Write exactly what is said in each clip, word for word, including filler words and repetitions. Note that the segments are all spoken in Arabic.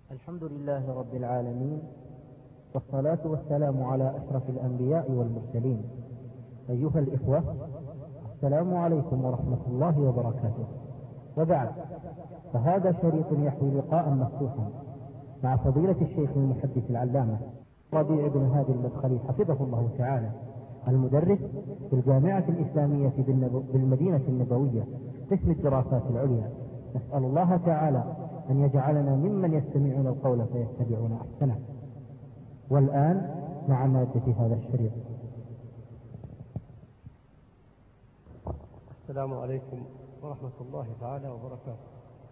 الحمد لله رب العالمين، والصلاة والسلام على أشرف الأنبياء والمرسلين. أيها الإخوة، السلام عليكم ورحمة الله وبركاته. وبعد، فهذا شريط يحوي لقاء مفتوحا مع فضيلة الشيخ المحدث العلامة ربيع بن هادي المدخلي حفظه الله تعالى، المدرس في الجامعة الإسلامية بالمدينة النبوية قسم الدراسات العليا. نسأل الله تعالى أن يجعلنا ممن يستمعون القول فيتبعون أحسنه. والآن مع مادة هذا الشريط. السلام عليكم ورحمة الله تعالى وبركاته.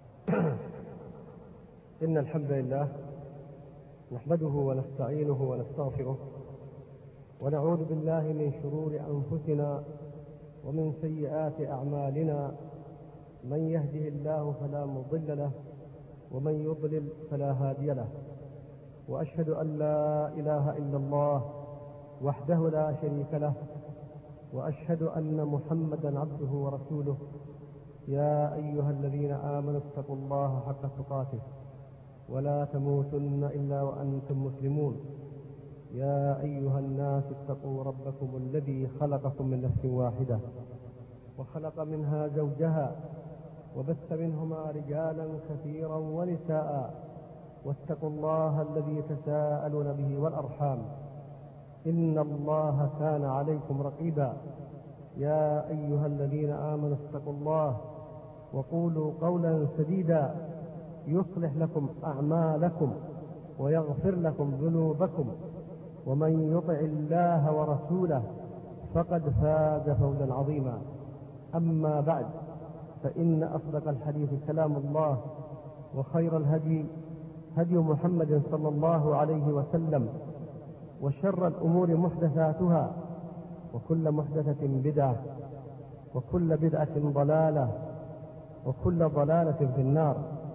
إن الحمد لله نحمده ونستعينه ونستغفره، ونعوذ بالله من شرور أنفسنا ومن سيئات أعمالنا. من يهده الله فلا مضل له، ومن يضلل فلا هادي له. وأشهد أن لا إله إلا الله وحده لا شريك له، وأشهد أن محمدا عبده ورسوله. يا أيها الذين آمنوا اتقوا الله حق تقاته ولا تموتن إلا وأنتم مسلمون. يا أيها الناس اتقوا ربكم الذي خلقكم من نفس واحدة وخلق منها زوجها وبث منهما رجالا كثيرا ونساء، واتقوا الله الذي تساءلون به والأرحام، إن الله كان عليكم رقيبا. يا أيها الذين آمنوا اتقوا الله وقولوا قولا سديدا يصلح لكم أعمالكم ويغفر لكم ذنوبكم، ومن يطع الله ورسوله فقد فاز فوزا عظيما. أما بعد، فإن أصدق الحديث كلام الله، وخير الهدي هدي محمد صلى الله عليه وسلم، وشر الأمور محدثاتها، وكل محدثة بدعة، وكل بدعة ضلالة، وكل ضلالة في النار.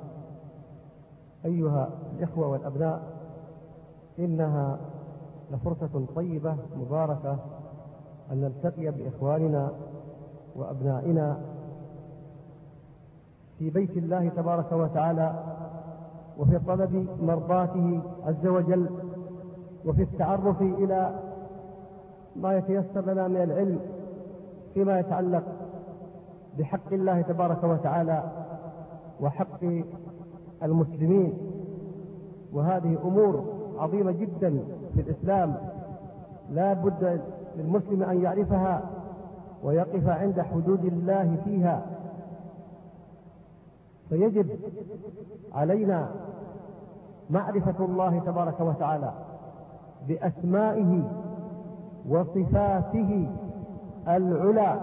أيها الإخوة والأبناء، إنها لفرصة طيبة مباركة أن نلتقي بإخواننا وأبنائنا في بيت الله تبارك وتعالى، وفي طلب مرضاته عز وجل، وفي التعرف إلى ما يتيسر لنا من العلم فيما يتعلق بحق الله تبارك وتعالى وحق المسلمين. وهذه أمور عظيمة جدا في الإسلام، لا بد للمسلم أن يعرفها ويقف عند حدود الله فيها. فيجب علينا معرفة الله تبارك وتعالى بأسمائه وصفاته العلى،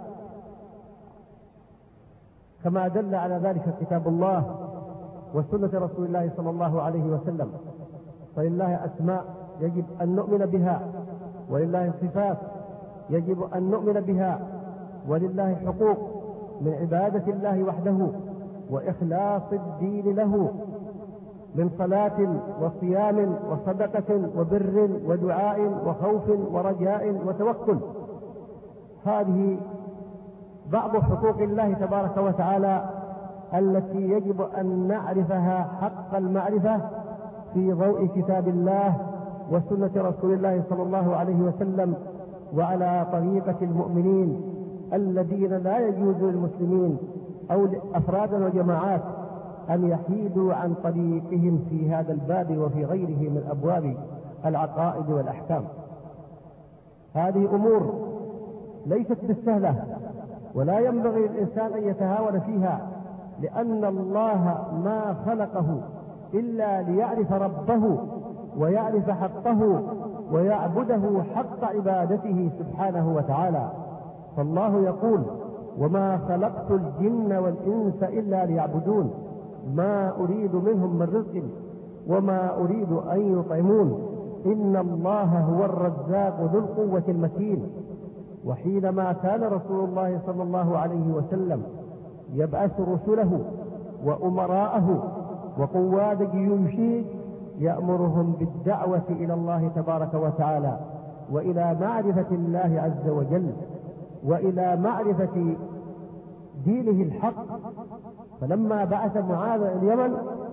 كما دل على ذلك كتاب الله وسنة رسول الله صلى الله عليه وسلم. فلله أسماء يجب أن نؤمن بها، ولله صفات يجب أن نؤمن بها، ولله حقوق من عبادة الله وحده وإخلاص الدين له، من صلاة وصيام وصدقة وبر ودعاء وخوف ورجاء وتوكل. هذه بعض حقوق الله تبارك وتعالى التي يجب أن نعرفها حق المعرفة في ضوء كتاب الله وسنة رسول الله صلى الله عليه وسلم، وعلى طريقة المؤمنين الذين لا يجوز للمسلمين أو أفرادا وجماعات أن يحيدوا عن طريقهم في هذا الباب وفي غيره من أبواب العقائد والأحكام. هذه أمور ليست بالسهلة، ولا ينبغي للإنسان أن يتهاون فيها، لأن الله ما خلقه إلا ليعرف ربه ويعرف حقه ويعبده حق عبادته سبحانه وتعالى. فالله يقول: وما خلقت الجن والإنس إلا ليعبدون ما أريد منهم من رزق وما أريد أن يطعمون إن الله هو الرزاق ذو القوة المتين. وحينما كان رسول الله صلى الله عليه وسلم يبعث رسله وأمراءه وقواد جيوشه يأمرهم بالدعوة إلى الله تبارك وتعالى، وإلى معرفة الله عز وجل، وإلى معرفة دينه الحق. فلما بعث معاذ اليمن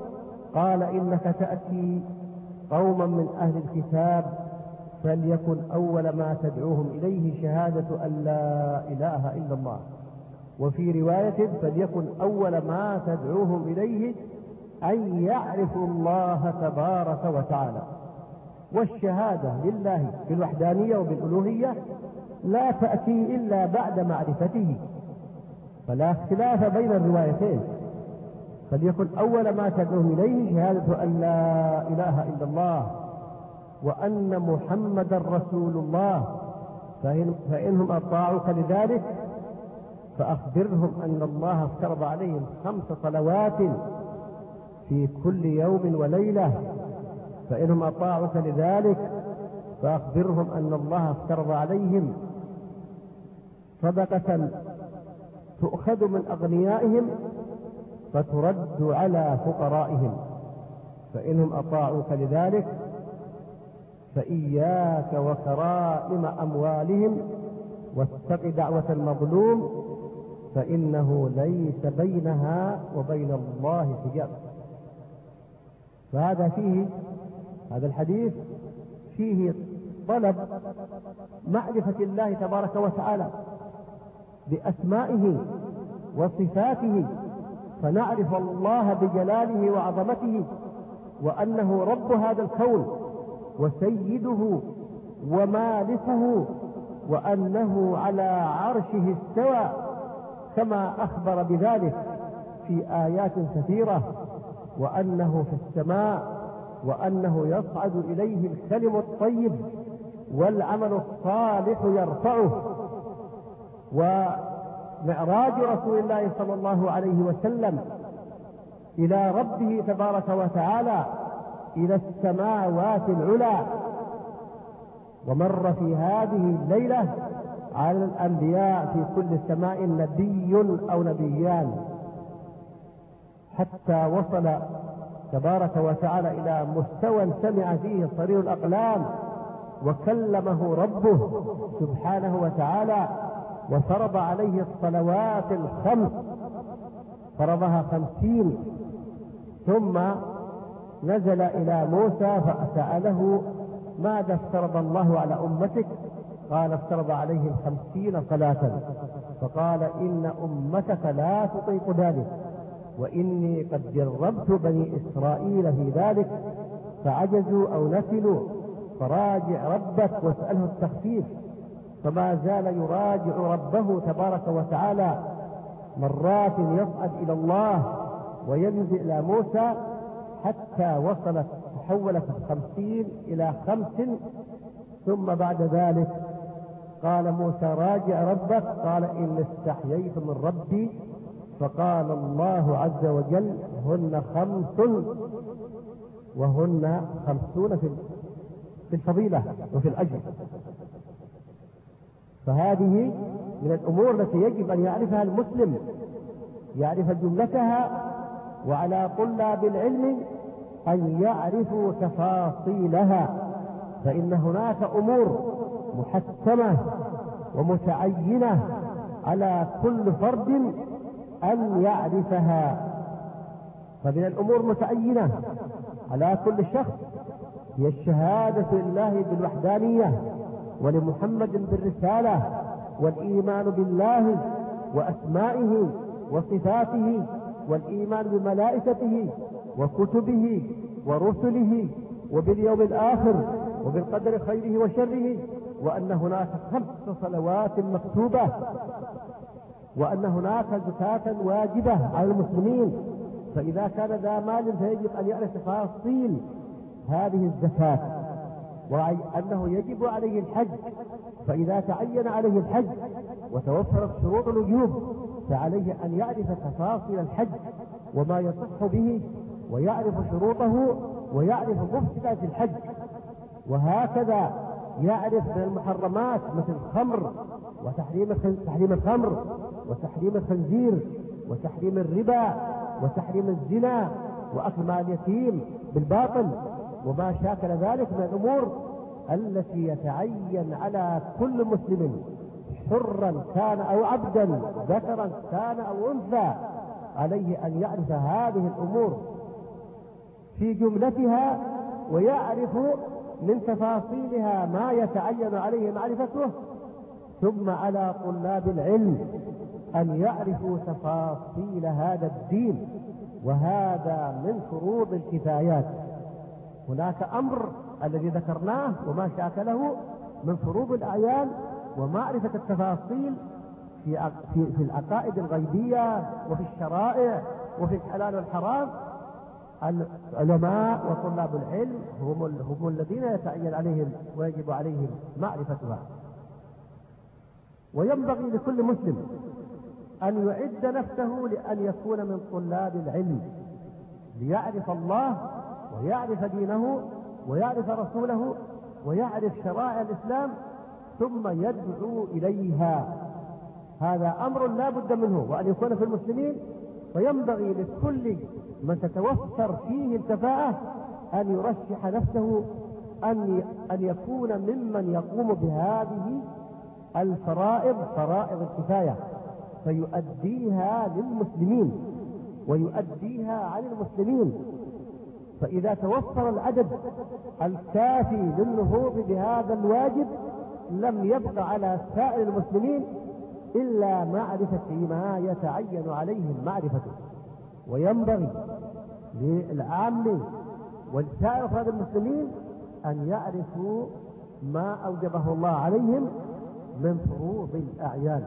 قال إنك تأتي قوما من أهل الكتاب فليكن أول ما تدعوهم إليه شهادة أن لا إله إلا الله، وفي رواية فليكن أول ما تدعوهم إليه أن يعرفوا الله تبارك وتعالى. والشهادة لله بالوحدانية وبالألوهية لا تأتي إلا بعد معرفته، فلا اختلاف بين الروايتين. فليكن أول ما تدعوهم إليه شهادة أن لا إله إلا الله وأن محمدا رسول الله، فإن فإنهم أطاعوك لذلك فأخبرهم أن الله افترض عليهم خمس صلوات في كل يوم وليلة، فإنهم أطاعوك لذلك فأخبرهم أن الله افترض عليهم صدقة تؤخذ من أغنيائهم فترد على فقرائهم، فإنهم أطاعوك لذلك فإياك وكرائم أموالهم واتق دعوة المظلوم فإنه ليس بينها وبين الله حجاب. فهذا فيه هذا الحديث فيه طلب معرفة الله تبارك وتعالى بأسمائه وصفاته، فنعرف الله بجلاله وعظمته وأنه رب هذا الكون وسيده ومالكه، وأنه على عرشه استوى كما أخبر بذلك في آيات كثيرة، وأنه في السماء، وأنه يصعد إليه الكلم الطيب والعمل الصالح يرفعه. ومعراج رسول الله صلى الله عليه وسلم إلى ربه تبارك وتعالى إلى السماوات العلى، ومر في هذه الليلة على الأنبياء في كل سماء نبي أو نبيان، حتى وصل تبارك وتعالى إلى مستوى سمع فيه صرير الأقلام وكلمه ربه سبحانه وتعالى، وفرض عليه الصلوات الخمس، فرضها خمسين، ثم نزل إلى موسى فسأله ماذا افترض الله على أمتك؟ قال افترض عليهم خمسين صلاة، فقال إن أمتك لا تطيق ذلك، وإني قد جربت بني إسرائيل في ذلك فعجزوا أو نسلوا، فراجع ربك واسأله التخفيف. فما زال يراجع ربه تبارك وتعالى، مرات يصعد إلى الله وينزل إلى موسى حتى وصلت تحولت الخمسين إلى خمس، ثم بعد ذلك قال موسى راجع ربك، قال إن استحييت من ربي، فقال الله عز وجل هن خمس وهن خمسون في الفضيلة وفي الأجر. فهذه من الأمور التي يجب أن يعرفها المسلم، يعرف جملتها، وعلى طلاب العلم أن يعرفوا تفاصيلها، فإن هناك أمور محتمة ومتعينة على كل فرد أن يعرفها. فمن الأمور المتعينة على كل شخص هي الشهادة لله بالوحدانية ولمحمد بالرسالة، والإيمان بالله وأسمائه وصفاته، والإيمان بملائكته وكتبه ورسله وباليوم الآخر وبالقدر خيره وشره، وأن هناك خمس صلوات مكتوبة، وأن هناك زكاة واجبة على المسلمين. فإذا كان ذا مال فيجب أن يعرف تفاصيل هذه الزكاة، وأنه يجب عليه الحج، فإذا تعين عليه الحج وتوفرت شروط الوجوب فعليه أن يعرف تفاصيل الحج وما يصح به، ويعرف شروطه، ويعرف مفسدات الحج. وهكذا يعرف من المحرمات مثل الخمر وتحريم تحريم الخمر وتحريم الخنزير وتحريم الربا وتحريم الزنا وأكل مال اليتيم بالباطل وما شاكل ذلك من الأمور التي يتعين على كل مسلم حرا كان أو عبدا، ذكرا كان أو أنثى، عليه أن يعرف هذه الأمور. في جملتها ويعرف من تفاصيلها ما يتعين عليه معرفته، ثم على طلاب العلم أن يعرفوا تفاصيل هذا الدين، وهذا من فروض الكفايات. هناك أمر الذي ذكرناه وما شاكله من فروض الأعيان ومعرفة التفاصيل في في العقائد الغيبية وفي الشرائع وفي الحلال والحرام. العلماء وطلاب العلم هم هم الذين يتعين عليهم ويجب عليهم معرفتها. وينبغي لكل مسلم أن يعد نفسه لأن يكون من طلاب العلم، ليعرف الله ويعرف دينه ويعرف رسوله ويعرف شرائع الإسلام ثم يدعو إليها. هذا أمر لا بد منه وأن يكون في المسلمين. وينبغي لكل من تتوفر فيه الكفاءة أن يرشح نفسه أن أن يكون ممن يقوم بهذه الفرائض، فرائض الكفاية، فيؤديها للمسلمين ويؤديها عن المسلمين. فإذا توفر العدد الكافي للنهوض بهذا الواجب لم يبق على سائر المسلمين إلا معرفة ما يتعين عليهم معرفته. وينبغي للعامة ولسائر أفراد المسلمين أن يعرفوا ما أوجبه الله عليهم من فروض الأعيان.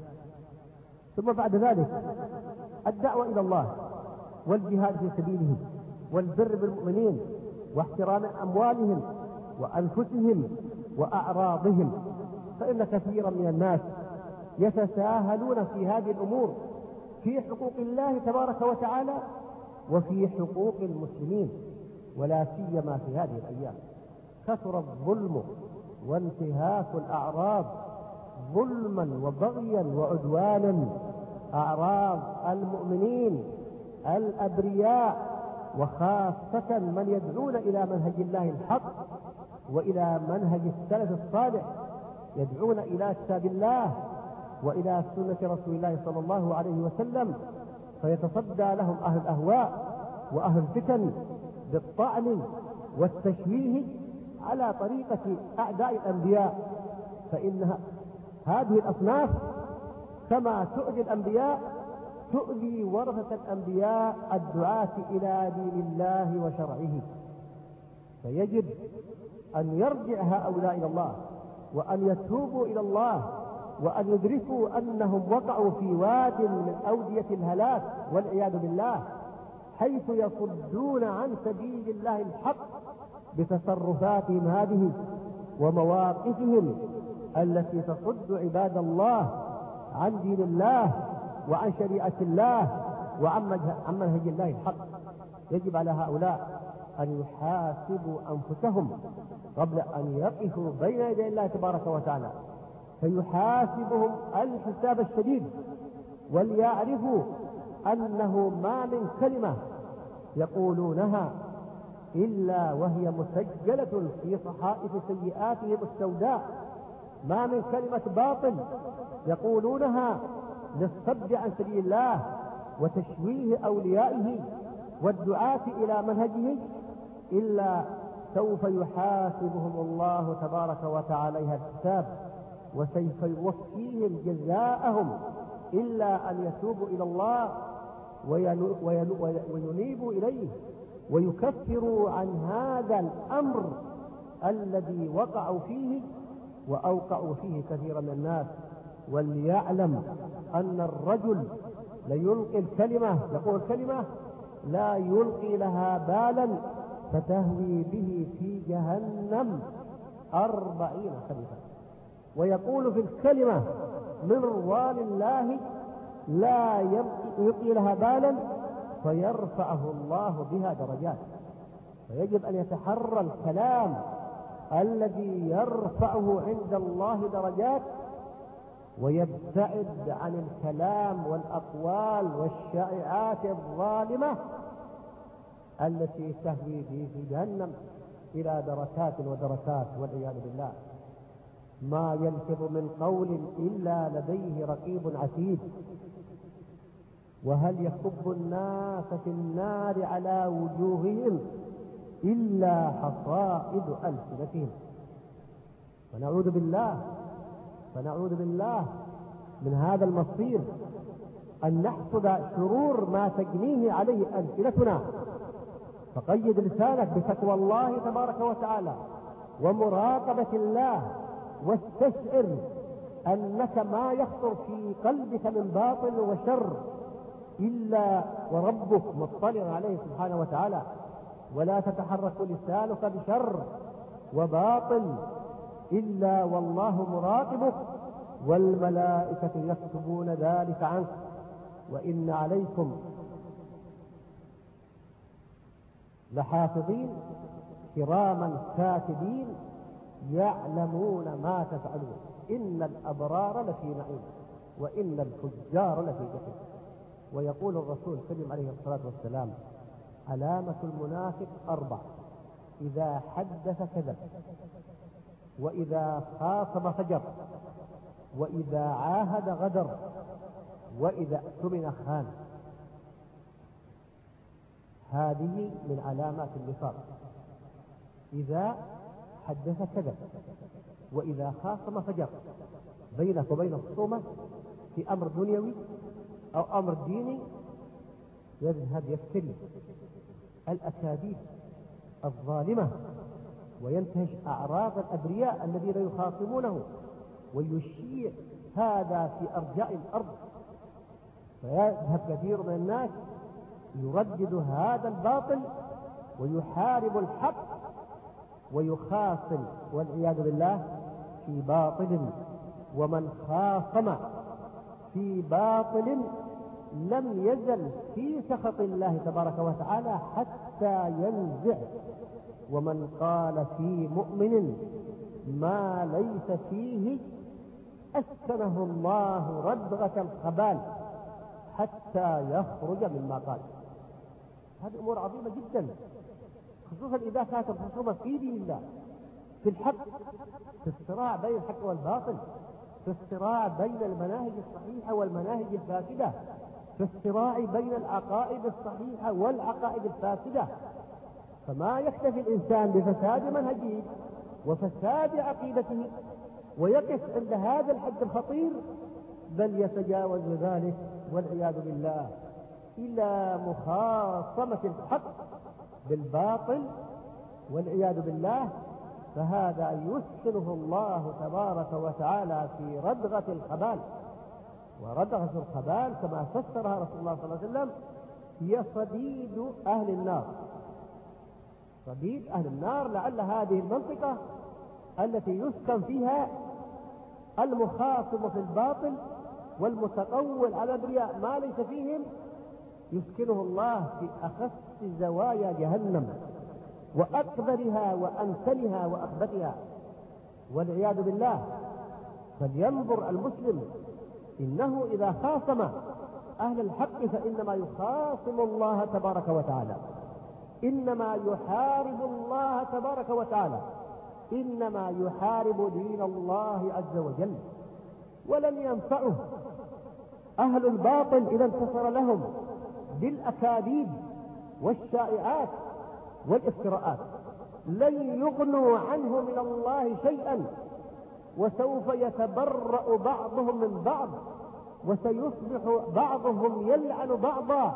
ثم بعد ذلك الدعوة إلى الله والجهاد في سبيله والبر بالمؤمنين واحترام أموالهم وأنفسهم وأعراضهم، فإن كثيرا من الناس يتساهلون في هذه الأمور في حقوق الله تبارك وتعالى وفي حقوق المسلمين، ولا سيما في هذه الأيام كثر الظلم وانتهاك الأعراض ظلما وبغيا وعدوانا. أعراض المؤمنين الأبرياء وخاصة من يدعون إلى منهج الله الحق وإلى منهج السلف الصالح، يدعون إلى كتاب الله وإلى سنة رسول الله صلى الله عليه وسلم، فيتصدى لهم أهل الأهواء وأهل الفتن بالطعن والتشويه على طريقة أعداء الأنبياء. فإن هذه الأصناف كما تؤذي الأنبياء تؤذي ورثة الأنبياء الدعاة إلى دين الله وشرعه. فيجب أن يرجع هؤلاء إلى الله وأن يتوبوا إلى الله وأن يدركوا أنهم وقعوا في واد من أودية الهلاك والعياذ بالله، حيث يصدون عن سبيل الله الحق بتصرفاتهم هذه ومواقفهم التي تصد عباد الله عن دين الله وعن شريعة الله وعن منهج الله الحق. يجب على هؤلاء أن يحاسبوا أنفسهم قبل أن يقفوا بين يدي الله تبارك وتعالى، فيحاسبهم الحساب الشديد، وليعرفوا أنه ما من كلمة يقولونها إلا وهي مسجلة في صحائف سيئاتهم السوداء، ما من كلمة باطل يقولونها للصد عن سبيل الله وتشويه أوليائه والدعاة إلى منهجه إلا سوف يحاسبهم الله تبارك وتعالى الحساب وسوف يوفيهم جزاءهم، إلا أن يتوبوا إلى الله وينيبوا إليه ويكفروا عن هذا الأمر الذي وقعوا فيه وأوقعوا فيه كثيرا من الناس. وليعلم أن الرجل ليلقي الكلمة، يقول الكلمة لا يلقي لها بالا فتهوي به في جهنم أربعين خريفا، ويقول في الكلمة من رضوان الله لا يلقي لها بالا فيرفعه الله بها درجات. فيجب أن يتحرى الكلام الذي يرفعه عند الله درجات، ويبتعد عن الكلام والأقوال والشائعات الظالمة التي تهوي به في جهنم إلى دركات ودركات والعياذ بالله. ما يلفظ من قول إلا لديه رقيب عتيد. وهل يكب الناس في النار على وجوههم إلا حصائد ألسنتهم. فنعوذ بالله فنعوذ بالله من هذا المصير، أن نحصد شرور ما تجنيه عليه ألسنتنا. فقيد لسانك بتقوى الله تبارك وتعالى ومراقبة الله، واستشعر أنك ما يخطر في قلبك من باطل وشر إلا وربك مطلع عليه سبحانه وتعالى. ولا تتحرك لسانك بشر وباطل إلا والله مراقبك، والملائكة يكتبون ذلك عنك. وإن عليكم لحافظين كراما كاتبين يعلمون ما تفعلون، إن الأبرار لفي نعيم وإن الفجار لفي جحيم. ويقول الرسول الكريم عليه الصلاة والسلام: علامة المنافق أربع: إذا حدث كذب، وإذا خاصم فجر، وإذا عاهد غدر، وإذا اؤتمن خان. هذه من علامات النفاق. إذا حدث كذب، وإذا خاصم فجر. بينك وبين الخصومة في أمر دنيوي أو أمر ديني يذهب يفتري الأكاذيب الظالمة وينتهش أعراض الأبرياء الذين يخاصمونه، ويشيع هذا في أرجاء الأرض. فيذهب كثير من الناس يردد هذا الباطل ويحارب الحق ويخاصم والعياذ بالله في باطل. ومن خاصم في باطل لم يزل في سخط الله تبارك وتعالى حتى ينزع. ومن قال في مؤمن ما ليس فيه أسكنه الله ردغة الخبال حتى يخرج مما قال. هذه أمور عظيمة جدا، خصوصا إذا كانت الخصومة في دين الله، في الحق، في الصراع بين الحق والباطل، في الصراع بين المناهج الصحيحة والمناهج الفاسدة، في الصراع بين العقائد الصحيحة والعقائد الفاسدة. فما يكتفي الإنسان بفساد منهجه وفساد عقيدته ويقف عند هذا الحد الخطير، بل يتجاوز ذلك والعياذ بالله إلى مخاصمة الحق بالباطل والعياذ بالله. فهذا يسكنه الله تبارك وتعالى في ردغة الخبال. وردغة الخبال كما فسرها رسول الله صلى الله عليه وسلم هي صديد أهل النار. صديد أهل النار لعل هذه المنطقة التي يسكن فيها المخاصم في الباطل والمتقول على الأبرياء ما ليس فيهم، يسكنه الله في أخس زوايا جهنم وأكبرها وأنتنها وأخبثها والعياذ بالله. فلينظر المسلم، إنه إذا خاصم أهل الحق فإنما يخاصم الله تبارك وتعالى، إنما يحارب الله تبارك وتعالى، إنما يحارب دين الله عز وجل. ولن ينفعه أهل الباطل إذا انتصر لهم بالأكاذيب والشائعات والافتراءات، لن يغنوا عنه من الله شيئا، وسوف يتبرأ بعضهم من بعض، وسيصبح بعضهم يلعن بعضا.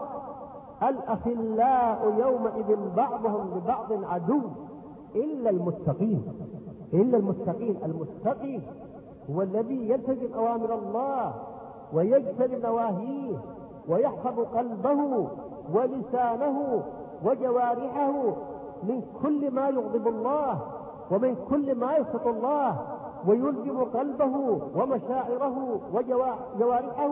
الأخلاء يومئذ بعضهم لبعض عدو إلا المتقين. إلا المتقين. المتقي هو الذي يلتزم أوامر الله ويجتنب نواهيه ويحفظ قلبه ولسانه وجوارحه من كل ما يغضب الله ومن كل ما يسخط الله، ويلزم قلبه ومشاعره وجوارحه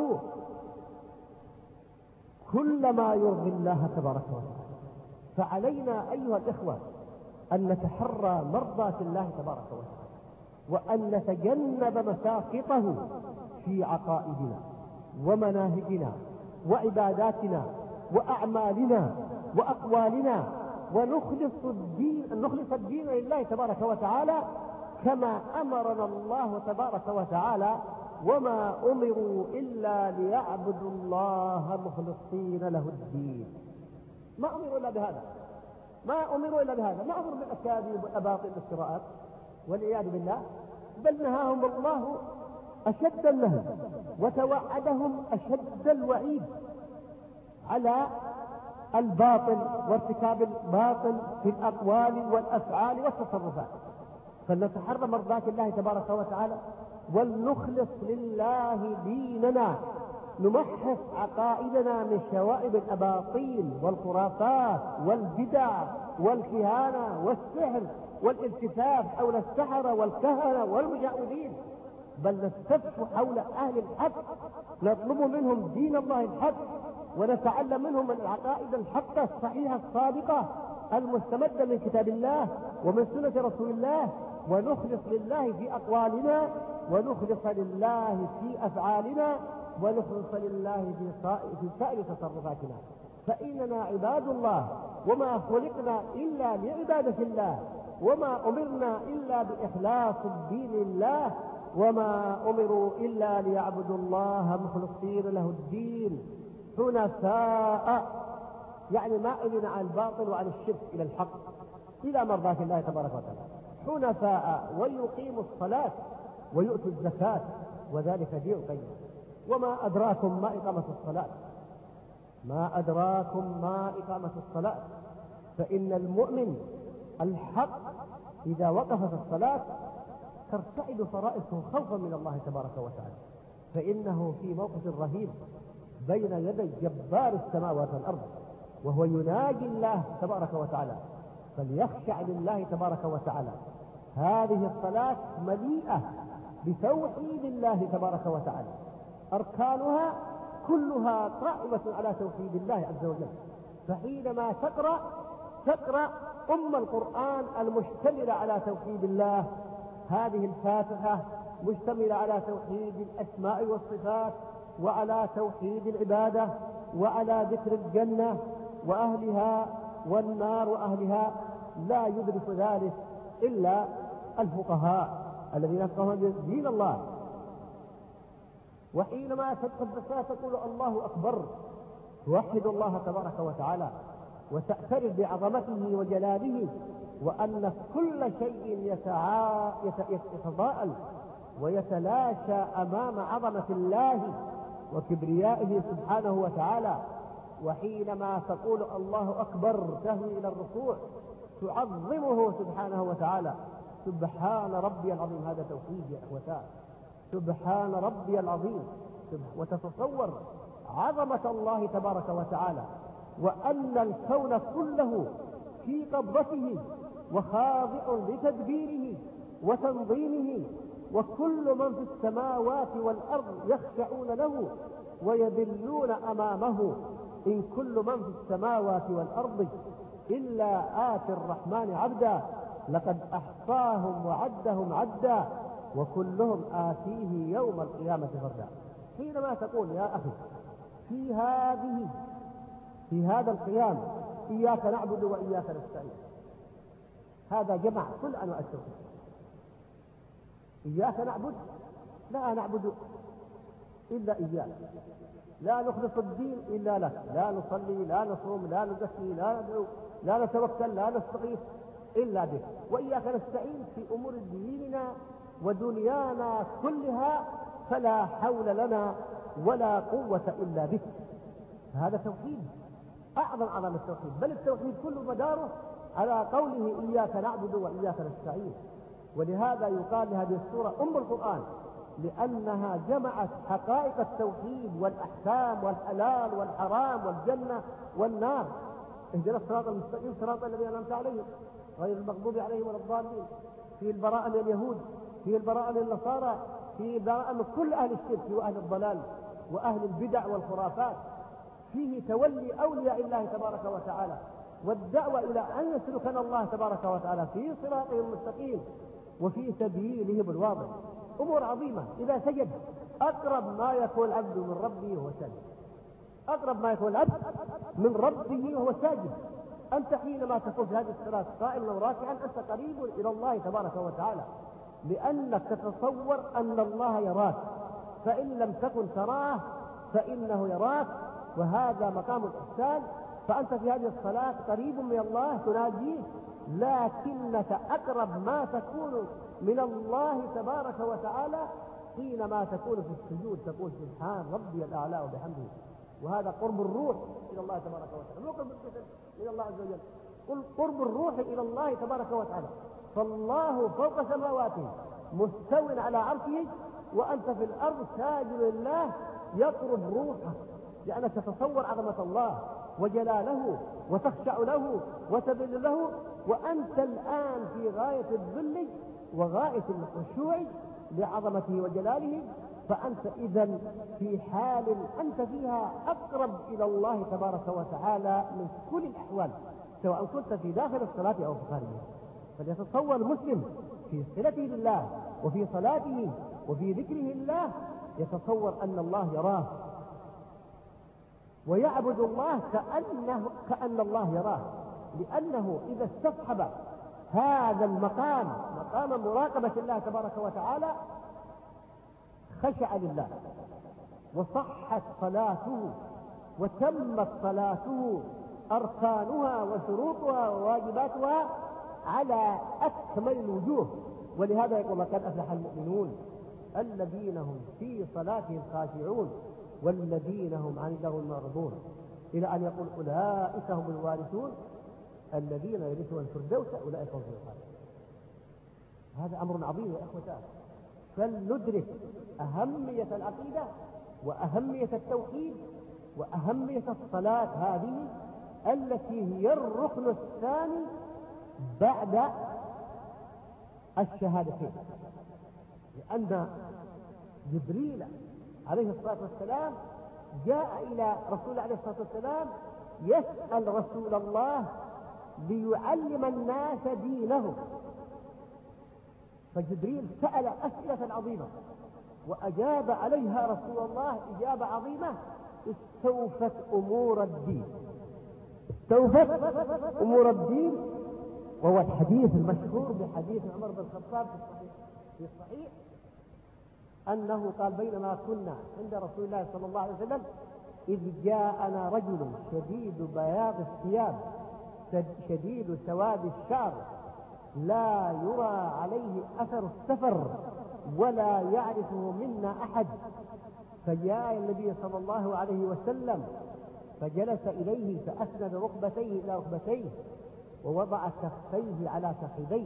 كل ما يرضي الله تبارك وتعالى. فعلينا أيها الإخوة أن نتحرى مرضاة الله تبارك وتعالى، وأن نتجنب مساقطه في عقائدنا ومناهجنا وعباداتنا وأعمالنا وأقوالنا، ونخلص الدين, نخلص الدين لله تبارك وتعالى كما أمرنا الله تبارك وتعالى وما أمروا إلا ليعبدوا الله مخلصين له الدين. ما أمروا إلا بهذا، ما أمروا إلا بهذا، ما أمروا بالأكاذيب والأباطيل والافتراءات والعياذ بالله، بل نهاهم الله أشد النهي وتوعدهم أشد الوعيد على الباطل وارتكاب الباطل في الأقوال والأفعال والتصرفات. فلنتحرى مرضاة الله تبارك وتعالى ولنخلص لله ديننا، نمحص عقائدنا من شوائب الأباطيل والخرافات والبدع والكهانة والسحر والالتفاف حول السحرة والكهنة والمجاوبين، بل نستفتح حول أهل الحق، نطلب منهم دين الله الحق، ونتعلم منهم العقائد الحقة الصحيحة الصادقة المستمدة من كتاب الله ومن سنة رسول الله، ونخلص لله في أقوالنا، ونخلص لله في أفعالنا، ونخلص لله في سائر تصرفاتنا. فإننا عباد الله، وما خلقنا إلا لعبادة الله، وما أمرنا إلا بإخلاص الدين لله، وما أمروا إلا ليعبدوا الله مخلصين له الدين حنفاء، يعني مائلين عن الباطل وعن الشرك إلى الحق إلى مرضاة الله تبارك وتعالى، حنفاء ويقيموا الصلاة ويؤتوا الزكاة وذلك دين القيم. وما أدراكم ما إقامة الصلاة، ما أدراكم ما إقامة الصلاة، فإن المؤمن الحق إذا وقفت الصلاة ترتعد فرائصه خوفا من الله تبارك وتعالى، فإنه في موقف رهيب بين يدي جبار السماوات والأرض، وهو يناجي الله تبارك وتعالى، فليخشع لله تبارك وتعالى. هذه الصلاة مليئة بتوحيد الله تبارك وتعالى، أركانها كلها قائمة على توحيد الله عز وجل. فحينما تقرأ تقرأ أم القرآن المشتملة على توحيد الله، هذه الفاتحة مشتملة على توحيد الأسماء والصفات، وعلى توحيد العبادة، وعلى ذكر الجنة وأهلها والنار وأهلها. لا يدرك ذلك إلا الفقهاء الذين يفقهون دين الله. وحينما تدخل الزكاة تقول الله أكبر، توحد الله تبارك وتعالى وتعترف بعظمته وجلاله، وأن كل شيء يتضاءل ويتلاشى أمام عظمة الله وكبريائه سبحانه وتعالى. وحينما تقول الله أكبر تهوي إلى الركوع تعظمه سبحانه وتعالى. سبحان ربي العظيم، هذا توحيد يا أخوتان، سبحان ربي العظيم. وتتصور عظمة الله تبارك وتعالى، وأن الكون كله في قبضته وخاضع لتدبيره وتنظيمه، وكل من في السماوات والأرض يخشعون له ويذلون أمامه. إن كل من في السماوات والأرض إلا آتي الرحمن عبدا، لقد أحصاهم وعدهم عدا، وكلهم آتيه يوم القيامة فردا. حينما تقول يا أخي في هذه في هذا القيام إياك نعبد وإياك نستعين، هذا جمع كل أنواع التوحيد. إياك نعبد، لا نعبد إلا إياك، لا نخلص الدين إلا لك، لا نصلي لا نصوم لا نزكي لا ندعو لا نتوكل لا نستغيث إلا بك. وإياك نستعين في أمور ديننا ودنيانا كلها، فلا حول لنا ولا قوة إلا بك. هذا توحيد أعظم أعظم التوحيد، بل التوحيد كل مداره على قوله إياك نعبد وإياك نستعين. ولهذا يقال لهذه السورة أم القرآن، لأنها جمعت حقائق التوحيد والأحكام والحلال والحرام والجنة والنار. اهدنا الصراط المستقيم صراط الذين أنعمت عليهم غير المغضوب عليهم ولا الضالين. في البراءة من اليهود، في البراءة من النصارى، في البراءة من كل أهل الشرك وأهل الضلال وأهل البدع والخرافات. فيه تولي أولياء الله تبارك وتعالى، والدعوة إلى أن يسلكنا الله تبارك وتعالى في صراطه المستقيم وفي سبيلهم الواضح. أمور عظيمة. إذا سجد أقرب ما يكون العبد من ربه وهو ساجد، أقرب ما يكون العبد من ربه وهو ساجد. أنت حينما تكون في هذه الصلاة قائما وراكعا أنت قريب إلى الله تبارك وتعالى، لأنك تتصور أن الله يراك فإن لم تكن تراه فإنه يراك، وهذا مقام الإحسان. فأنت في هذه الصلاة قريب من الله تناجيه، لكنك أقرب ما تكون من الله تبارك وتعالى حينما تكون في السجود، تقول سبحان ربي الأعلى وبحمده. وهذا قرب الروح إلى الله تبارك وتعالى، مو قرب الجسد إلى الله عز وجل، قل قرب الروح إلى الله تبارك وتعالى. فالله فوق سماواته مستو على عرشه، وأنت في الأرض ساجد لله يقرب روحه، لأنك تتصور عظمة الله وجلاله وتخشع له وتذل له، وأنت الآن في غاية الذل وغاية الخشوع لعظمته وجلاله. فأنت إذن في حال أنت فيها أقرب إلى الله تبارك وتعالى من كل الأحوال، سواء كنت في داخل الصلاة أو في خارجها. فليتصور المسلم في صلته لله وفي صلاته وفي ذكره الله، يتصور أن الله يراه ويعبد الله كأنه كأن الله يراه، لأنه إذا استصحب هذا المقام مقام مراقبة الله تبارك وتعالى خشع لله، وصحت صلاته وتمت صلاته أركانها وشروطها وواجباتها على أكمل الوجوه. ولهذا يقول الله قد أفلح المؤمنون الذين هم في صلاتهم خاشعون والذين هم عن اللغو معرضون، إلى أن يقول أولئك هم الوارثون الذين يرثون الفردوس أولئك هم الخالدون. هذا أمر عظيم يا إخوتان، فلندرك أهمية العقيدة وأهمية التوحيد وأهمية الصلاة هذه التي هي الركن الثاني بعد الشهادتين. لأن جبريل عليه الصلاة والسلام جاء إلى رسول عليه الصلاة والسلام يسأل رسول الله ليعلم الناس دينه، فجبريل سأل أسئلة عظيمة وأجاب عليها رسول الله إجابة عظيمة استوفت أمور الدين، استوفت أمور الدين. وهو الحديث المشهور بحديث عمر بن الخطاب في الصحيح أنه قال بينما كنا عند رسول الله صلى الله عليه وسلم إذ جاءنا رجل شديد بياض الثياب شديد سواد الشعر لا يرى عليه أثر السفر ولا يعرفه منا أحد، فجاء النبي صلى الله عليه وسلم فجلس إليه فأسند ركبتيه إلى ركبتيه ووضع كفيه على فخذيه.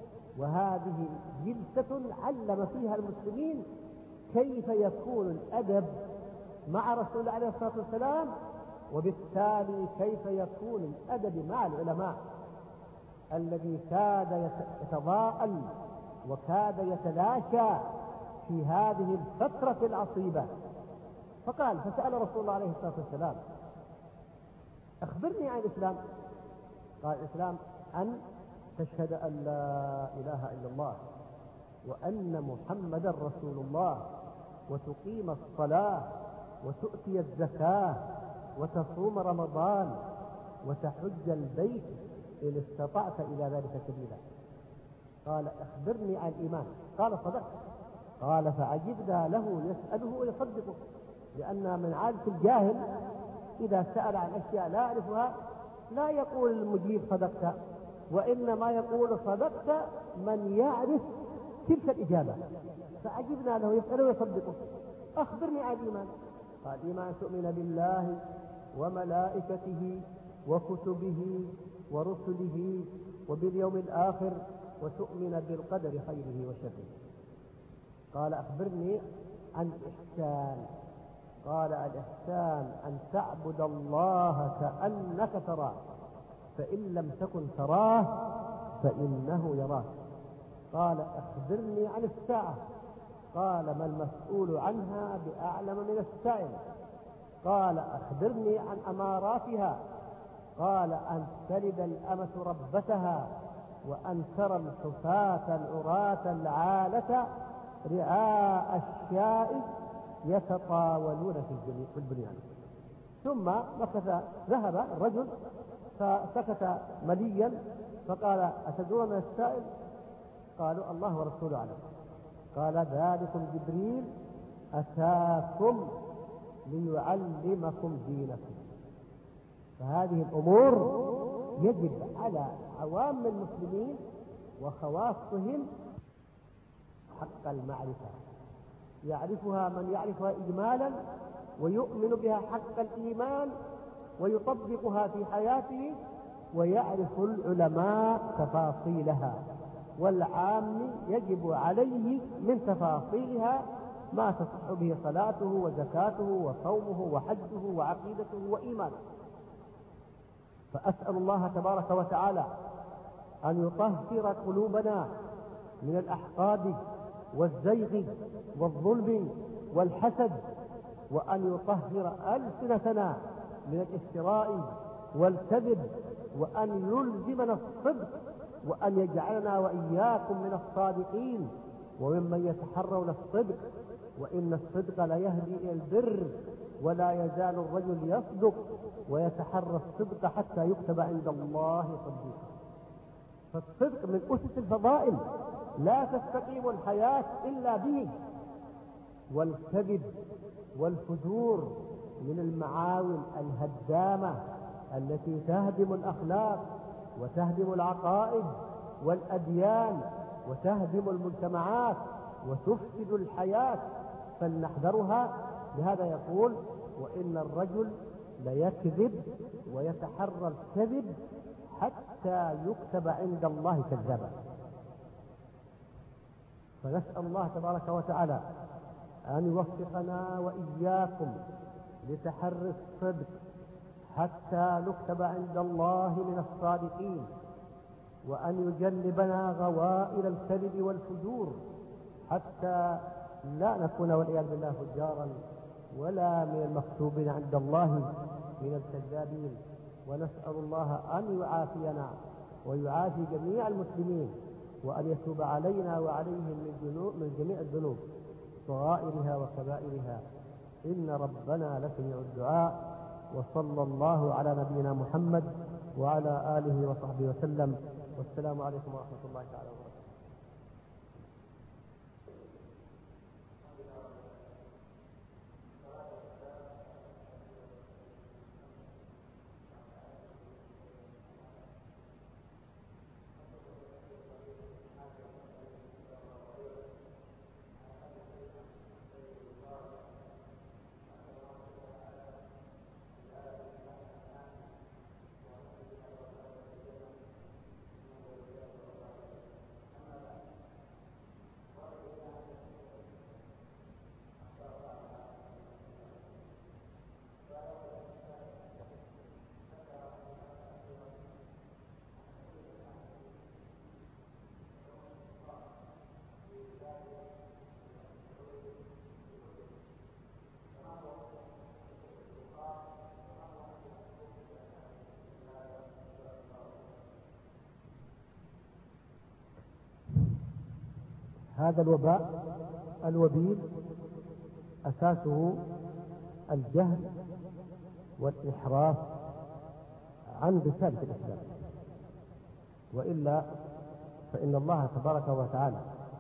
وهذه جلسة علم فيها المسلمين كيف يكون الأدب مع رسول الله عليه الصلاة والسلام، وبالتالي كيف يكون الأدب مع العلماء الذي كاد يتضاءل وكاد يتلاشى في هذه الفترة العصيبة. فقال فسأل رسول الله عليه الصلاة والسلام أخبرني عن الإسلام. قال الإسلام أن تشهد أن لا إله إلا الله وأن محمدا رسول الله وتقيم الصلاة وتؤتي الزكاة وتصوم رمضان وتحج البيت إن استطعت إلى ذلك سبيلا. قال أخبرني عن الإيمان. قال صدقت. قال فعجبنا له يسأله ويصدقه، لأن من عادة الجاهل إذا سأل عن أشياء لا يعرفها لا يقول المجيب صدقت، وإنما يقول صدقت من يعرف تلك الإجابة. فعجبنا له يسأله ويصدقه. أخبرني عن الإيمان. قال الإيمان تؤمن بالله وملائكته وكتبه ورسله وباليوم الآخر وتؤمن بالقدر خيره وشره. قال أخبرني عن الإحسان. قال الإحسان أن تعبد الله كأنك تراه فإن لم تكن تراه فإنه يراك. قال أخبرني عن الساعة. قال ما المسؤول عنها بأعلم من السائل. قال أخبرني عن أماراتها. قال أن تلد الأمة ربتها وأن ترى الحفاة العراة العالة رعاء الشاء يتطاولون في البنيان. ثم مكث ذهب الرجل فسكت مليا فقال أتدرون من السائل؟ قالوا الله ورسوله أعلم. قال ذلكم جبريل أتاكم ليعلمكم دينكم. فهذه الأمور يجب على عوام المسلمين وخواصهم حق المعرفة، يعرفها من يعرفها إجمالا ويؤمن بها حق الإيمان ويطبقها في حياته، ويعرف العلماء تفاصيلها، والعام يجب عليه من تفاصيلها ما تصح به صلاته وزكاته وصومه وحجه وعقيدته وإيمانه. فأسأل الله تبارك وتعالى أن يطهر قلوبنا من الأحقاد والزيغ والظلم والحسد، وأن يطهر ألسنتنا من الافتراء والكذب، وأن يلزمنا الصدق، وأن يجعلنا وإياكم من الصادقين وممن يتحرون الصدق، وإن الصدق لا يهدي إلى البر، ولا يزال الرجل يصدق ويتحرى الصدق حتى يكتب عند الله صديقا. فالصدق من أسس الفضائل، لا تستقيم الحياة إلا به. والكذب والفجور من المعاول الهدامة التي تهدم الأخلاق وتهدم العقائد والأديان وتهدم المجتمعات وتفسد الحياة، فلنحذرها. لهذا يقول: وإن الرجل ليكذب ويتحرى الكذب حتى يكتب عند الله كذابا. فنسأل الله تبارك وتعالى أن يوفقنا وإياكم لتحري الصدق حتى نكتب عند الله من الصادقين، وأن يجنبنا غوائل الكذب والفجور حتى لا نكون والعياذ بالله فجارا ولا من المكتوبين عند الله من الكذابين. ونسأل الله أن يعافينا ويعافي جميع المسلمين، وأن يتوب علينا وعليهم من جميع الذنوب صغائرها وكبائرها، إن ربنا لسميع الدعاء. وصلى الله على نبينا محمد وعلى آله وصحبه وسلم، والسلام عليكم ورحمة الله تعالى وبركاته. هذا الوباء الوبيل أساسه الجهل والإحراف عن رسالة الإسلام، وإلا فإن الله تبارك وتعالى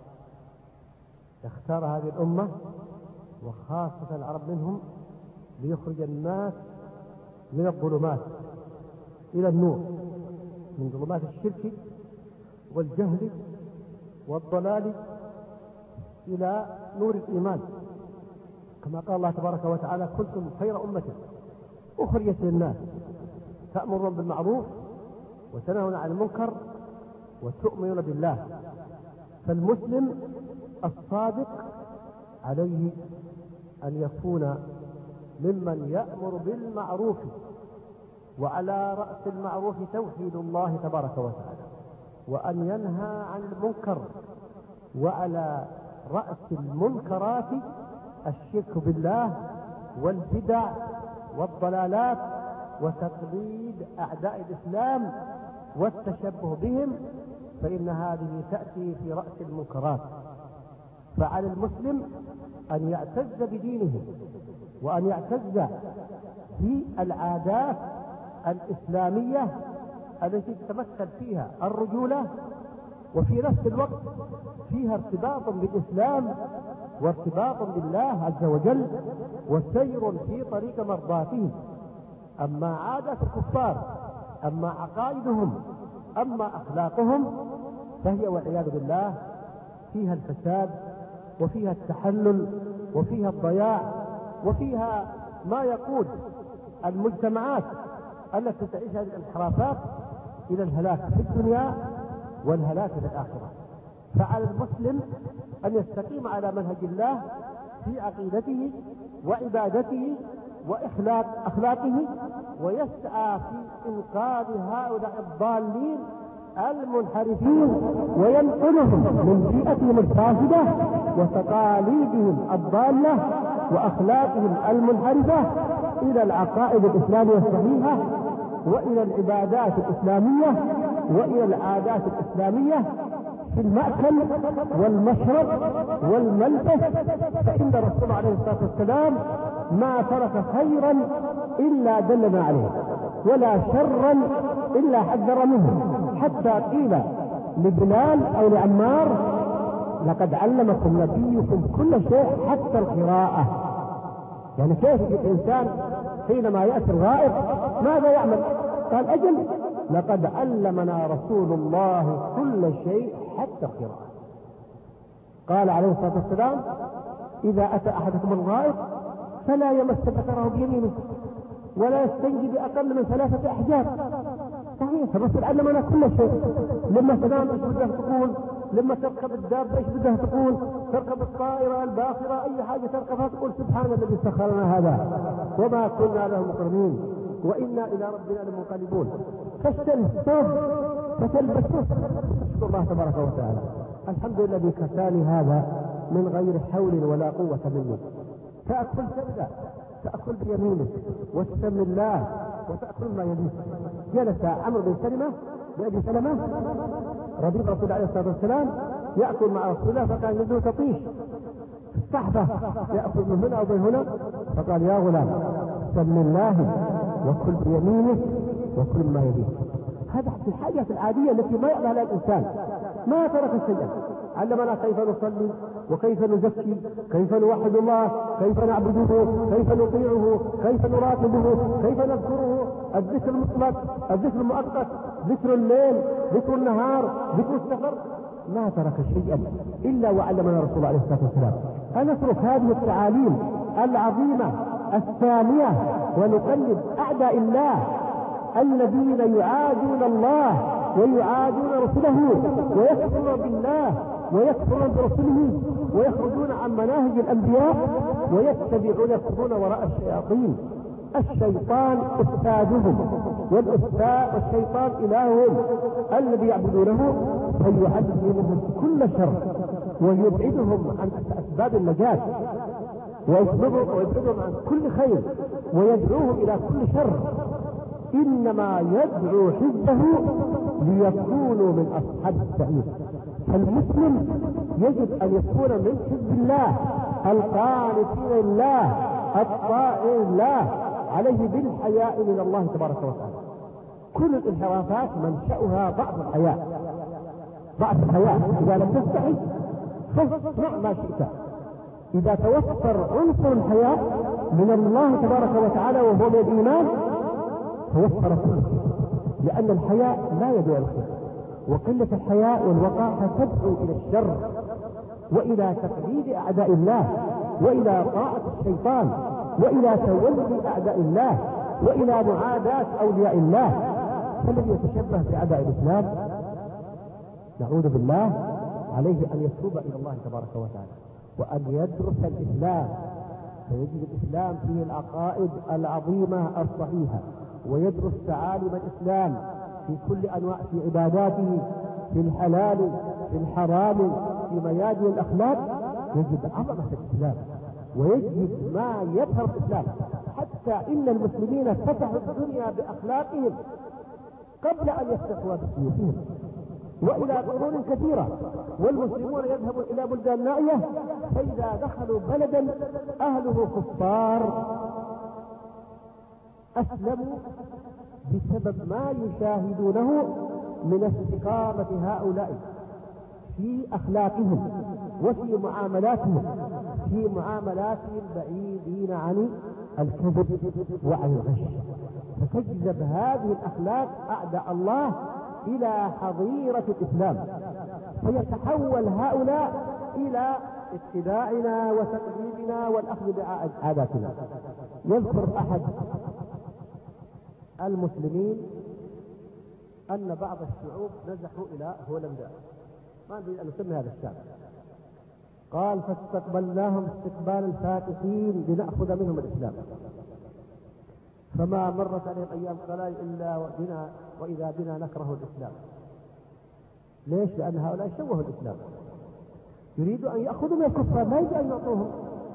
اختار هذه الأمة وخاصة العرب منهم ليخرج الناس من الظلمات إلى النور، من ظلمات الشرك والجهل والضلال إلى نور الإيمان، كما قال الله تبارك وتعالى: كنتم خير أمة أخرجت للناس تأمرون بالمعروف وتنهون عن المنكر وتؤمنون بالله. فالمسلم الصادق عليه أن يكون ممن يأمر بالمعروف، وعلى رأس المعروف توحيد الله تبارك وتعالى، وأن ينهى عن المنكر، وعلى رأس المنكرات الشرك بالله والبدع والضلالات وتقليد أعداء الإسلام والتشبه بهم، فإن هذه تأتي في رأس المنكرات. فعلى المسلم أن يعتز بدينه، وأن يعتز بالعادات الإسلامية التي تتمثل فيها الرجولة، وفي نفس الوقت فيها ارتباط بالإسلام وارتباط بالله عز وجل وسير في طريق مرضاته. أما عادات الكفار، أما عقائدهم، أما أخلاقهم، فهي والعياذ بالله فيها الفساد وفيها التحلل وفيها الضياع وفيها ما يقود المجتمعات التي تعيش هذه الانحرافات إلى الهلاك في الدنيا والهلاك في الآخرة. فعلى المسلم أن يستقيم على منهج الله في عقيدته وعبادته وإخلاق أخلاقه، ويسعى في إنقاذ هؤلاء الضالين المنحرفين وينقلهم من بيئتهم الفاسدة وتقاليدهم الضالة وأخلاقهم المنحرفة إلى العقائد الإسلامية الصحيحة وإلى العبادات الإسلامية وإلى العادات الإسلامية في المأكل والمشرب والملبس. فإن الرسول عليه الصلاة والسلام ما ترك خيرا إلا دلنا عليه ولا شرا إلا حذر منه، حتى قيل لبلال أو لعمار: لقد علمكم نبيكم كل شيء حتى القراءة. يعني كيف الإنسان حينما يأتي الغائب ماذا يعمل؟ قال: أجل، لقد علمنا رسول الله كل شيء حتى القراءة. قال عليه الصلاة والسلام: إذا أتى أحدكم الغائب فلا يمس ذكره بيمينه ولا يستنجي بأقل من ثلاثة أحجار. صحيح، الرسول علمنا كل شيء. لما تنام ايش بدها تقول، لما تركب الدابة ايش بدها تقول، تركب الطائرة الباخرة اي حاجة تركبها تقول: سبحان الذي سخر لنا هذا وما كنا له مقرنين وإنا إلى ربنا لمنقلبون. فاشتري الثوب فتلبسه، اشكر الله تبارك وتعالى: الحمد لله الذي كفاني هذا من غير حول ولا قوة مني. تأكل سبدا، تأكل بيمينك وتسمي الله وتأكل ما يليك. جلس عمرو بن سلمة بأبي سلمة رضيف الرسول عليه الصلاة والسلام يأكل مع رسول الله، فكان يده تطيش الصحبة، يأكل من هنا أو من هنا، فقال: يا غلام سم الله وكل بيمينك وكل ما يليك. هذا في الحاجة العادية التي ما يعلمها الإنسان، ما ترك شيئا. علمنا كيف نصلي وكيف نزكي، كيف نوحد الله، كيف نعبده، كيف نطيعه، كيف نراقبه، كيف نذكره، الذكر المطلق، الذكر المؤقت، ذكر الليل، ذكر النهار، ذكر السفر. ما ترك شيئا إلا وعلمنا رسول الله عليه الصلاة والسلام. أن نترك هذه التعاليم العظيمة الثانية ونقلد أعداء الله الذين يعادون الله ويعادون رسله ويكفرون بالله ويكفرون برسله ويخرجون عن مناهج الأنبياء ويتبعون يكفرون وراء الشياطين. الشيطان أستاذهم والأستاذ والشيطان إلههم الذي يعبدونه، فيعلمهم كل شر ويبعدهم عن أسباب النجاة ويبعدهم عن كل خير ويدعوهم إلى كل شر. إنما يدعو حزبه ليكونوا من أصحاب السعير. فالمسلم يجب أن يكون من حزب الله القانتين لله الطائعين لله، عليه بالحياء من الله تبارك وتعالى. كل الانحرافات منشأها ضعف الحياء، ضعف الحياء. إذا لم تستحي فاصنع ما شئت. إذا توفر عنصر الحياء من الله تبارك وتعالى وهو من الإيمان توفر كل شيء، لأن الحياء لا يدعو الخير، وقلة الحياء والوقاحة تدعو إلى الشر وإلى تقليد أعداء الله وإلى طاعة الشيطان وإلى تولي أعداء الله وإلى معاداة أولياء الله. فالذي يتشبه بأعداء الإسلام نعوذ بالله عليه أن يتوب إلى الله تبارك وتعالى وأن يدرس الإسلام، فيجد الإسلام فيه العقائد العظيمة الصحيحة، ويدرس تعاليم الإسلام في كل أنواع، في عباداته، في الحلال، في الحرام، في ميادين الأخلاق. يجد عظمة الإسلام ويجد ما يظهر الإسلام. حتى إن المسلمين فتحوا الدنيا بأخلاقهم قبل أن يفتحوها بسيوفهم، وإلى قرون كثيرة. والمسلمون يذهبون إلى بلدان نائية، فإذا دخلوا بلدا أهله كفار أسلموا بسبب ما يشاهدونه من استقامة هؤلاء في أخلاقهم وفي معاملاتهم في معاملاتهم بعيدين عن الكذب وعن الغش، فتجذب هذه الأخلاق أعداء الله إلى حظيرة الإسلام، فيتحول هؤلاء إلى اتباعنا وتقليدنا والأخذ بعاداتنا. يذكر أحد المسلمين أن بعض الشعوب نزحوا إلى هولندا، ما نريد أن نسمي هذا الشعب، قال فاستقبلناهم استقبال الفاتحين لنأخذ منهم الإسلام، فما مرت عليهم أيام قلائل إلا بنا وإذا بنا نكره الإسلام. ليش؟ لأن هؤلاء شوهوا الإسلام، يريدوا أن يأخذوا من الكفار، لا يريد أن يعطوهم.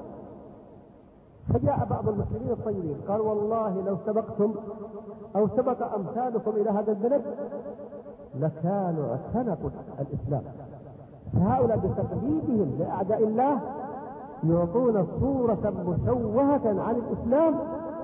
فجاء بعض المسلمين الطيبين قال والله لو سبقتم أو سبق أمثالكم إلى هذا البلد لكانوا اعتنقوا الإسلام. فهؤلاء بتقليدهم لأعداء الله يعطون صورة مشوهة عن الإسلام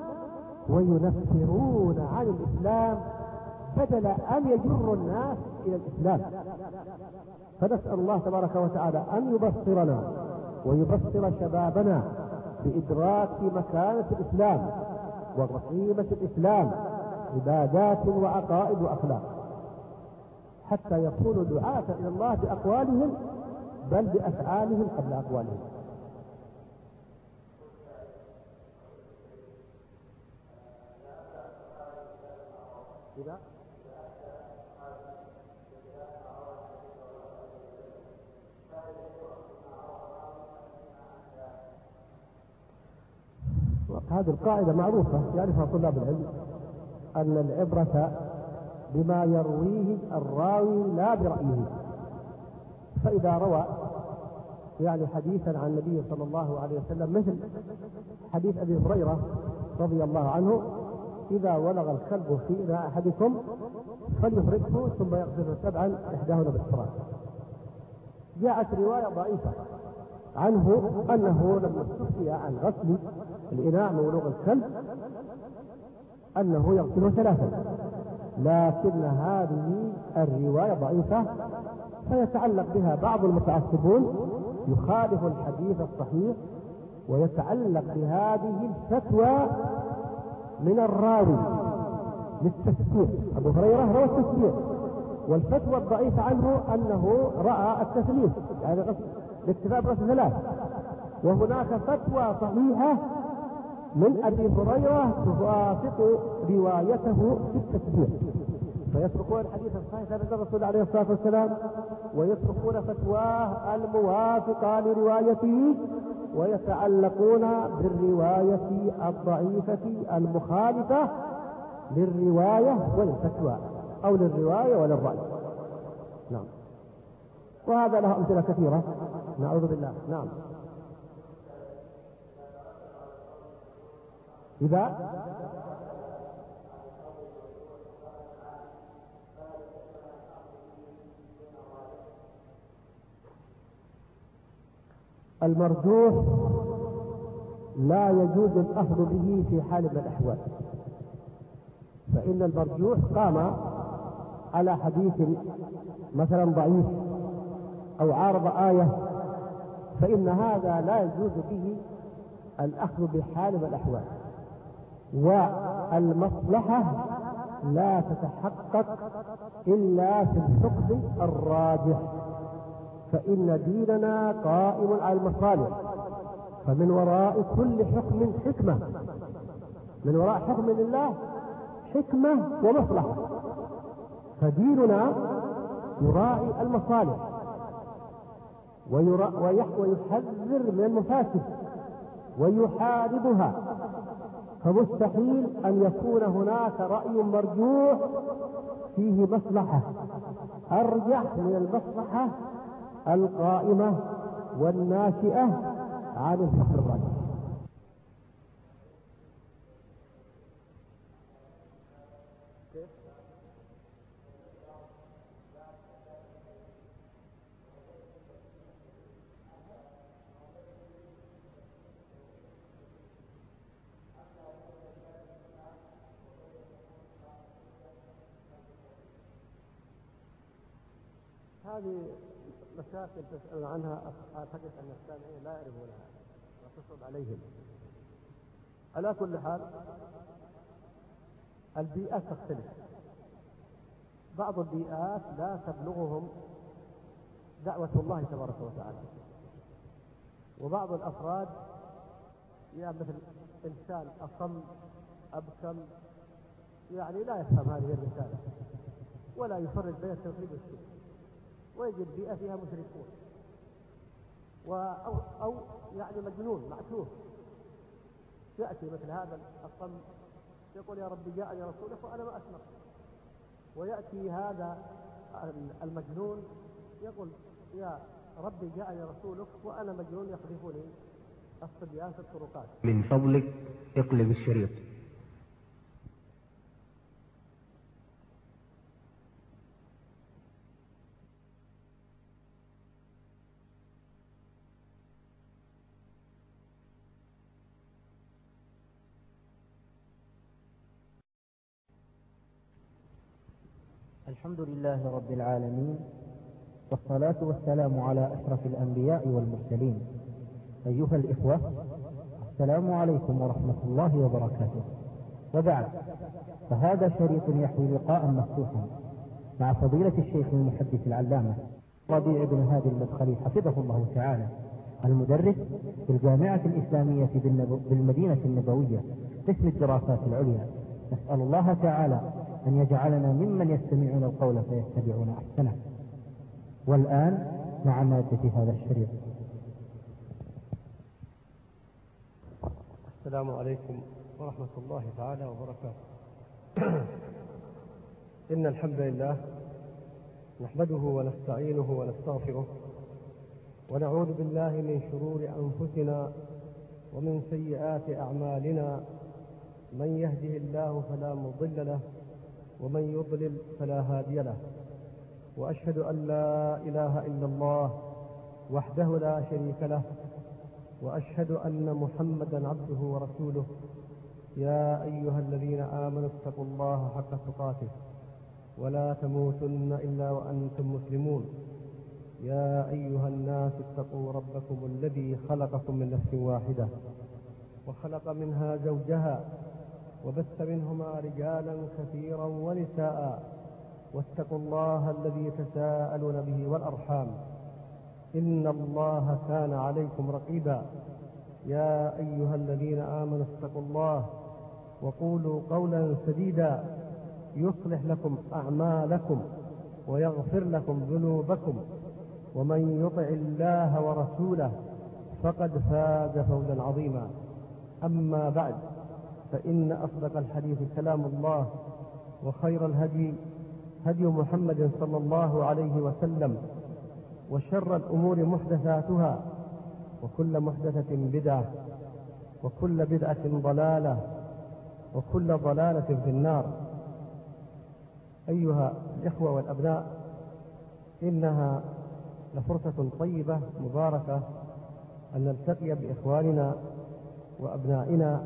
وينفرون عن الإسلام بدل أن يجروا الناس إلى الإسلام. فنسأل الله تبارك وتعالى أن يبصرنا ويبصر شبابنا بإدراك مكانة الإسلام وقيمة الإسلام عبادات وعقائد وأخلاق، حتى يكونوا دعاة إلى الله بأقوالهم بل بأفعالهم قبل أقوالهم. إذا هذه القاعدة معروفة يعرفها طلاب العلم، أن العبرة بما يرويه الراوي لا برأيه. فإذا روى يعني حديثا عن النبي صلى الله عليه وسلم مثل حديث أبي هريرة رضي الله عنه إذا ولغ الكلب في إناء أحدكم فليفرقه ثم يغسله سبعا إحداهن بالتراب، جاءت رواية ضعيفة عنه أنه لما استفتي عن غسل الإناء من ولوغ الكلب أنه يغسله ثلاثا، لكن هذه الرواية ضعيفة فيتعلق بها بعض المتعصبون يخالف الحديث الصحيح ويتعلق بهذه الفتوى من الراوي للتسبيح. أبو هريرة روى التسبيح، والفتوى الضعيفة عنه أنه رأى التثليث يعني الاكتفاء بغسل ثلاث، وهناك فتوى صحيحة من أبي هريرة توافق روايته في التسبيح، فيتركون الحديث الصحيح عن الرسول عليه الصلاة والسلام ويتركون فتواه الموافقة لروايته ويتعلقون بالرواية الضعيفة المخالفة للرواية وللفتوى أو للرواية وللرأي. نعم، وهذا له أمثلة كثيرة. نعوذ بالله. نعم. إذا المرجوح لا يجوز الأخذ به في حال من الأحوال، فإن المرجوح قام على حديث مثلا ضعيف أو عارض آية، فإن هذا لا يجوز به الأخذ بحال من الأحوال، والمصلحة لا تتحقق إلا في الحكم الراجح، فإن ديننا قائم على المصالح، فمن وراء كل حكم حكمة، من وراء حكم الله حكمة ومصلحة، فديننا يراعي المصالح ويحذر من المفاسد ويحاربها، فمستحيل أن يكون هناك رأي مرجوح فيه مصلحة أرجح من المصلحة القائمة والناشئة عن الحكم الراجح. هذه مشاكل تسأل عنها، أعتقد أن السامعين لا يعرفونها. تصعب عليهم. على كل حال البيئات تختلف، بعض البيئات لا تبلغهم دعوة الله تبارك وتعالى، وبعض الأفراد يعني مثل إنسان أصم أبكم يعني لا يفهم هذه الرسالة ولا يفرق بين التوحيد والشرك، ويجد بيئة فيها مشركون أو, أو يعني مجنون معتوه، يأتي مثل هذا الصم يقول يا رب جاءني رسولك وأنا ما أسمع، ويأتي هذا المجنون يقول يا رب جاءني رسولك وأنا مجنون يقذفني الصبيان في الطرقات. من فضلك اقلب الشريط. الحمد لله رب العالمين، والصلاة والسلام على أشرف الأنبياء والمرسلين. أيها الإخوة، السلام عليكم ورحمة الله وبركاته. وبعد، فهذا شريط يحوي لقاء مفتوحا مع فضيلة الشيخ المحدث العلامة ربيع بن هادي المدخلي حفظه الله تعالى، المدرس في الجامعة الإسلامية بالمدينة النبوية قسم الدراسات العليا. نسأل الله تعالى أن يجعلنا ممن يستمعون القول فيتبعون أحسنه. والآن مع مادة هذا الشريط. السلام عليكم ورحمة الله تعالى وبركاته. إن الحمد لله نحمده ونستعينه ونستغفره، ونعوذ بالله من شرور أنفسنا ومن سيئات أعمالنا، من يهده الله فلا مضل له ومن يضلل فلا هادي له، وأشهد أن لا إله إلا الله وحده لا شريك له، وأشهد أن محمدا عبده ورسوله. يا أيها الذين آمنوا اتقوا الله حق تقاته ولا تموتن إلا وأنتم مسلمون. يا أيها الناس اتقوا ربكم الذي خلقكم من نفس واحدة وخلق منها زوجها وبث منهما رجالا كثيرا ونساء، واتقوا الله الذي تساءلون به والأرحام، إن الله كان عليكم رقيبا. يا أيها الذين آمنوا اتقوا الله وقولوا قولا سديدا يصلح لكم أعمالكم ويغفر لكم ذنوبكم، ومن يطع الله ورسوله فقد فاز فوزا عظيما. أما بعد، فإن أصدق الحديث كلام الله، وخير الهدي هدي محمد صلى الله عليه وسلم، وشر الأمور محدثاتها، وكل محدثة بدعة، وكل بدعة ضلالة، وكل ضلالة في النار. أيها الإخوة والأبناء، إنها لفرصة طيبة مباركة أن نلتقي بإخواننا وأبنائنا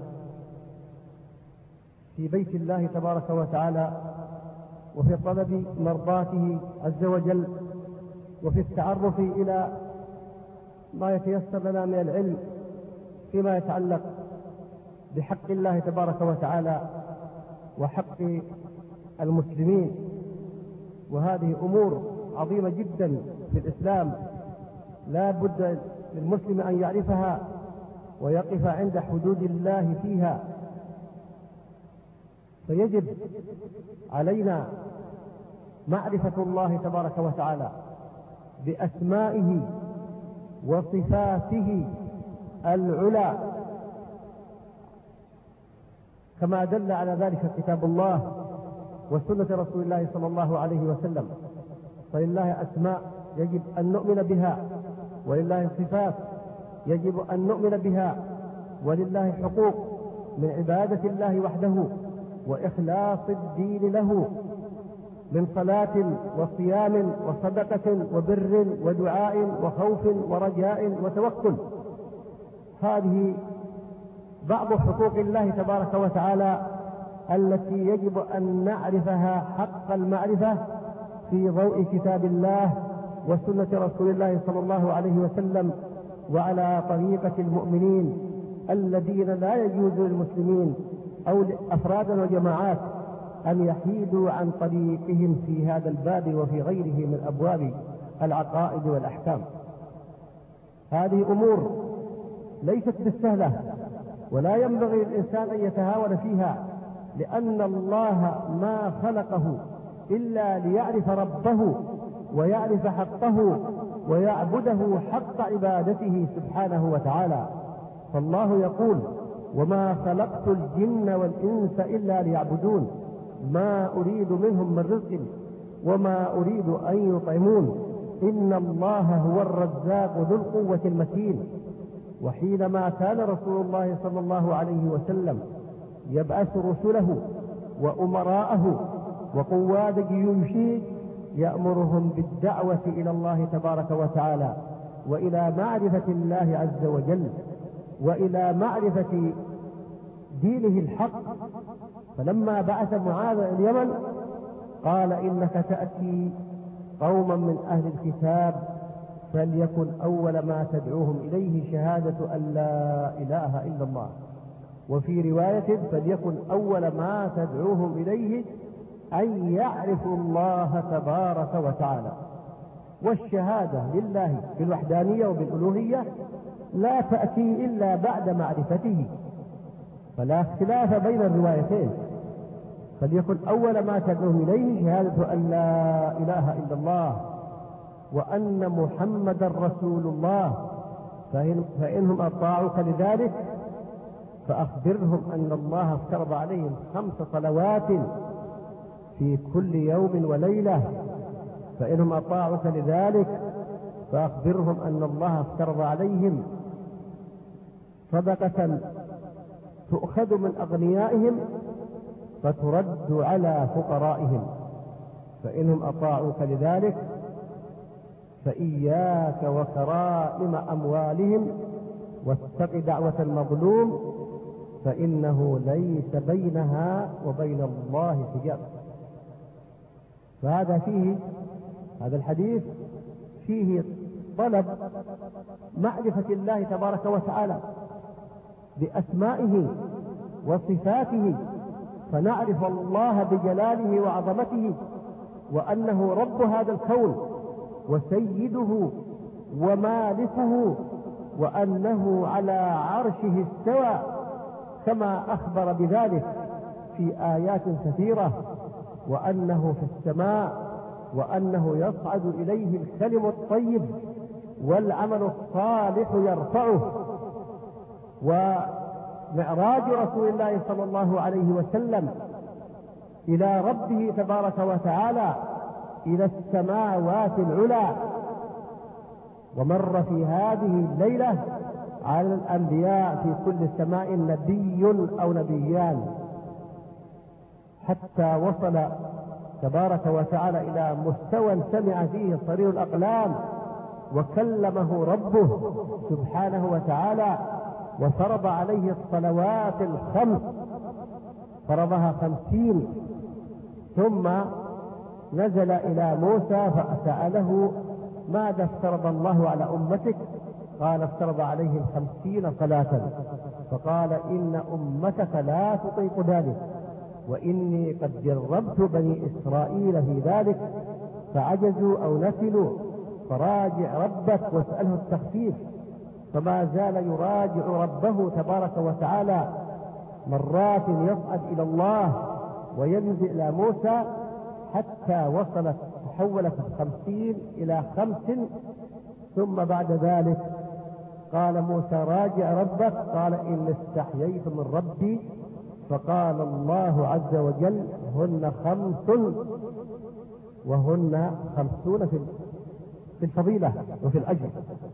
في بيت الله تبارك وتعالى، وفي طلب مرضاته عز وجل، وفي التعرف إلى ما يتيسر لنا من العلم فيما يتعلق بحق الله تبارك وتعالى وحق المسلمين. وهذه أمور عظيمة جدا في الإسلام، لا بد للمسلم أن يعرفها ويقف عند حدود الله فيها. فيجب علينا معرفة الله تبارك وتعالى بأسمائه وصفاته العلى، كما دل على ذلك كتاب الله وسنة رسول الله صلى الله عليه وسلم. فلله أسماء يجب أن نؤمن بها، ولله صفات يجب أن نؤمن بها، ولله حقوق من عبادة الله وحده وإخلاص الدين له، من صلاة وصيام وصدقة وبر ودعاء وخوف ورجاء وتوكل. هذه بعض حقوق الله تبارك وتعالى التي يجب أن نعرفها حق المعرفة في ضوء كتاب الله وسنة رسول الله صلى الله عليه وسلم وعلى طريقة المؤمنين الذين لا يجوز للمسلمين أو أفرادا وجماعات أن يحيدوا عن طريقهم في هذا الباب وفي غيره من أبواب العقائد والأحكام. هذه أمور ليست بالسهلة، ولا ينبغي للإنسان أن يتهاون فيها، لأن الله ما خلقه إلا ليعرف ربه ويعرف حقه ويعبده حق عبادته سبحانه وتعالى. فالله يقول: وما خلقت الجن والإنس إلا ليعبدون ما أريد منهم من رزق وما أريد أن يطعمون إن الله هو الرزاق ذو القوة المتين. وحينما كان رسول الله صلى الله عليه وسلم يبعث رسله وأمراءه وقواد جيوشه يأمرهم بالدعوة إلى الله تبارك وتعالى وإلى معرفة الله عز وجل وإلى معرفة دينه الحق. فلما بعث معاذ إلى اليمن قال: إنك تأتي قوما من أهل الكتاب فليكن أول ما تدعوهم إليه شهادة أن لا إله إلا الله، وفي رواية: فليكن أول ما تدعوهم إليه أن يعرفوا الله تبارك وتعالى. والشهادة لله بالوحدانية وبالألوهية لا تأتي إلا بعد معرفته، فلا اختلاف بين الروايتين. فليكن أول ما تدعوهم إليه شهادة أن لا إله إلا الله وأن محمدا رسول الله، فإن فإنهم أطاعوك لذلك فأخبرهم أن الله افترض عليهم خمس صلوات في كل يوم وليلة، فإنهم أطاعوك لذلك فأخبرهم أن الله افترض عليهم صدقة تؤخذ من أغنيائهم فترد على فقرائهم، فإنهم أطاعوك لذلك فإياك وكرائم أموالهم واتق دعوة المظلوم فإنه ليس بينها وبين الله حجاب. فهذا فيه هذا الحديث فيه طلب معرفة الله تبارك وتعالى بأسمائه وصفاته، فنعرف الله بجلاله وعظمته وأنه رب هذا الكون وسيده ومالكه، وأنه على عرشه استوى كما أخبر بذلك في آيات كثيرة، وأنه في السماء، وأنه يصعد إليه الكلم الطيب والعمل الصالح يرفعه. ومعراج رسول الله صلى الله عليه وسلم إلى ربه تبارك وتعالى إلى السماوات العلى، ومر في هذه الليلة على الأنبياء في كل سماء نبي أو نبيان، حتى وصل تبارك وتعالى إلى مستوى سمع فيه صرير الأقلام وكلمه ربه سبحانه وتعالى، وفرض عليه الصلوات الخمس، فرضها خمسين، ثم نزل إلى موسى فسأله: ماذا افترض الله على أمتك؟ قال: افترض عليهم خمسين صلاة. فقال: إن أمتك لا تطيق ذلك، وإني قد جربت بني إسرائيل في ذلك فعجزوا أو نسلوا، فراجع ربك واسأله التخفيف. فما زال يراجع ربه تبارك وتعالى، مرات يصعد إلى الله وينزل إلى موسى، حتى وصلت تحولت الخمسين إلى خمس. ثم بعد ذلك قال موسى: راجع ربك. قال: إن استحييت من ربي. فقال الله عز وجل: هن خمس، وهن خمسون في الفضيلة وفي الأجر.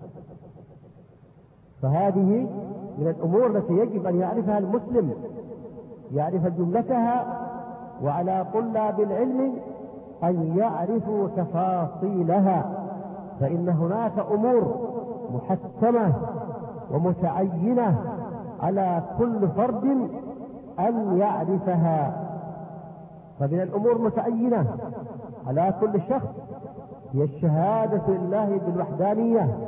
فهذه من الأمور التي يجب أن يعرفها المسلم، يعرف جملتها، وعلى طلاب العلم أن يعرفوا تفاصيلها، فإن هناك أمور محتمة ومتعينة على كل فرد أن يعرفها. فمن الأمور المتعينة على كل شخص هي الشهادة لله بالوحدانية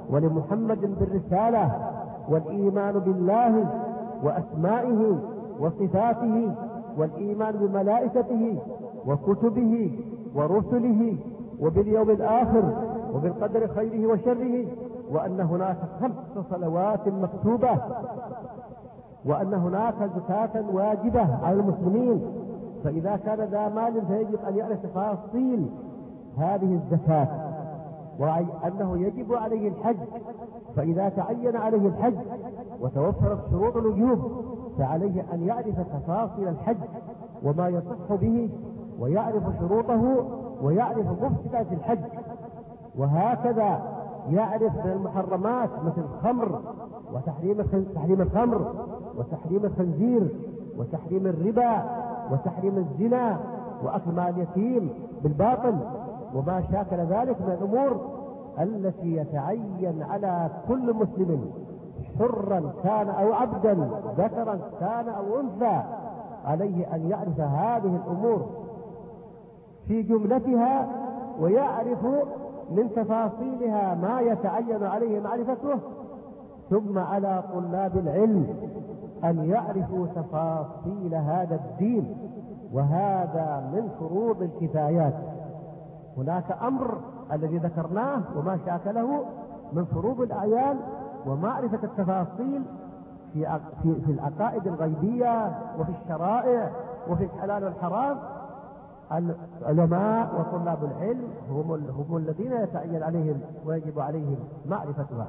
ولمحمد بالرسالة والإيمان بالله وأسمائه وصفاته والإيمان بملائكته وكتبه ورسله وباليوم الآخر وبالقدر خيره وشره، وأن هناك خمس صلوات مكتوبة، وأن هناك زكاة واجبة على المسلمين. فإذا كان ذا مال فيجب أن يعرف تفاصيل هذه الزكاة، وأنه يجب عليه الحج، فإذا تعين عليه الحج وتوفرت شروط الوجوب فعليه أن يعرف تفاصيل الحج وما يصح به، ويعرف شروطه، ويعرف مفسدات الحج. وهكذا يعرف من المحرمات مثل الخمر وتحريم تحريم الخمر وتحريم الخنزير وتحريم الربا وتحريم الزنا وأكل مال اليتيم بالباطل وما شاكل ذلك من الأمور التي يتعين على كل مسلم حرا كان أو عبدا ذكرا كان أو أنثى عليه أن يعرف هذه الأمور في جملتها، ويعرف من تفاصيلها ما يتعين عليه معرفته. ثم على طلاب العلم أن يعرفوا تفاصيل هذا الدين، وهذا من فروض الكفايات. هناك أمر الذي ذكرناه وما شاكله من فروض الأعيان ومعرفة التفاصيل في في في العقائد الغيبية وفي الشرائع وفي الحلال والحرام. العلماء وطلاب العلم هم هم الذين يتعين عليهم ويجب عليهم معرفتها.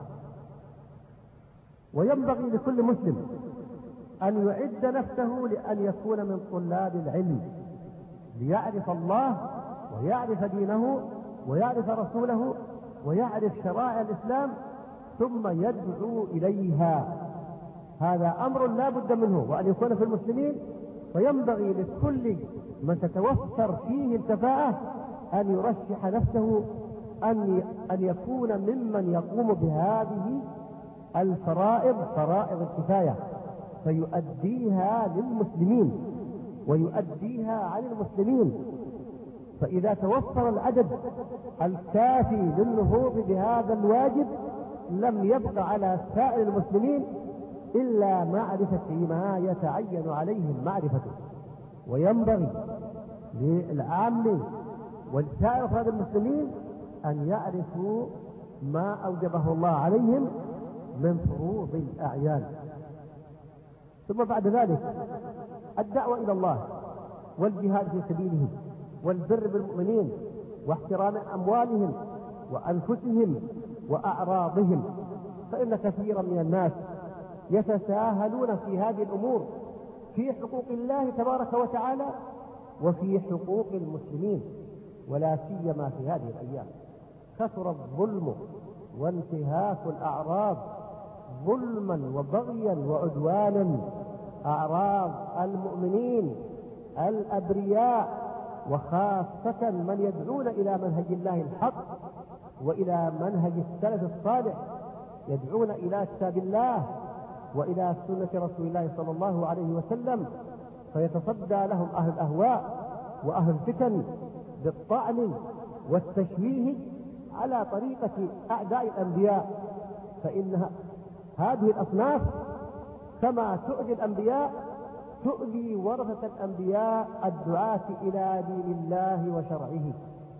وينبغي لكل مسلم أن يعد نفسه لأن يكون من طلاب العلم، ليعرف الله ويعرف دينه ويعرف رسوله ويعرف شرائع الإسلام ثم يدعو إليها. هذا أمر لا بد منه وأن يكون في المسلمين. وينبغي لكل من تتوفر فيه الكفاءة أن يرشح نفسه أن أن يكون ممن يقوم بهذه الفرائض، فرائض الكفاية، فيؤديها للمسلمين ويؤديها عن المسلمين. فإذا توفر العدد الكافي للنهوض بهذا الواجب لم يبق على سائر المسلمين إلا معرفة ما يتعين عليهم معرفته. وينبغي للعامة ولسائر أفراد المسلمين أن يعرفوا ما أوجبه الله عليهم من فروض الأعيان. ثم بعد ذلك الدعوة إلى الله والجهاد في سبيله والبر بالمؤمنين واحترام أموالهم وأنفسهم وأعراضهم، فإن كثيرا من الناس يتساهلون في هذه الأمور في حقوق الله تبارك وتعالى وفي حقوق المسلمين، ولا سيما في هذه الأيام كثر الظلم وانتهاك الأعراض ظلما وبغيا وعدوانا، أعراض المؤمنين الأبرياء وخاصة من يدعون إلى منهج الله الحق وإلى منهج السلف الصالح، يدعون إلى كتاب الله وإلى سنة رسول الله صلى الله عليه وسلم، فيتصدى لهم أهل الأهواء وأهل الفتن بالطعن والتشويه على طريقة أعداء الأنبياء. فإن هذه الأصناف كما تؤذي الأنبياء تؤذي ورثة الأنبياء الدعاة إلى دين الله وشرعه.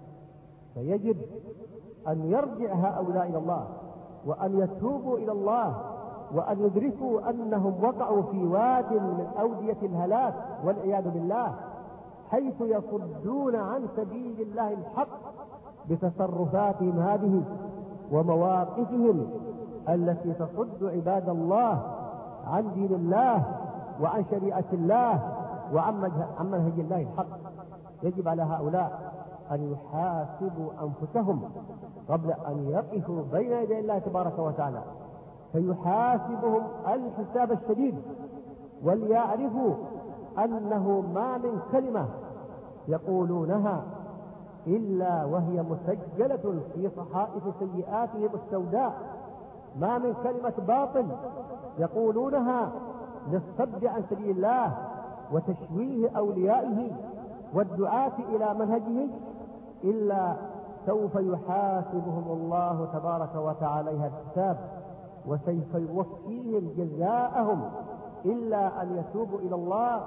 فيجب أن يرجع هؤلاء إلى الله وأن يتوبوا إلى الله وأن يدركوا أنهم وقعوا في واد من أودية الهلاك والعياذ بالله، حيث يصدون عن سبيل الله الحق بتصرفاتهم هذه ومواقفهم التي تصد عباد الله عن دين الله وعن شريعة الله وعن منهج الله الحق. يجب على هؤلاء أن يحاسبوا أنفسهم قبل أن يقفوا بين يدي الله تبارك وتعالى، فيحاسبهم الحساب الشديد، وليعرفوا أنه ما من كلمة يقولونها إلا وهي مسجلة في صحائف سيئاتهم السوداء، ما من كلمة باطل يقولونها للصد عن سبيل الله وتشويه أوليائه والدعاة إلى منهجه إلا سوف يحاسبهم الله تبارك وتعالى الحساب، وسوف يوفيهم جزاءهم إلا أن يتوبوا إلى الله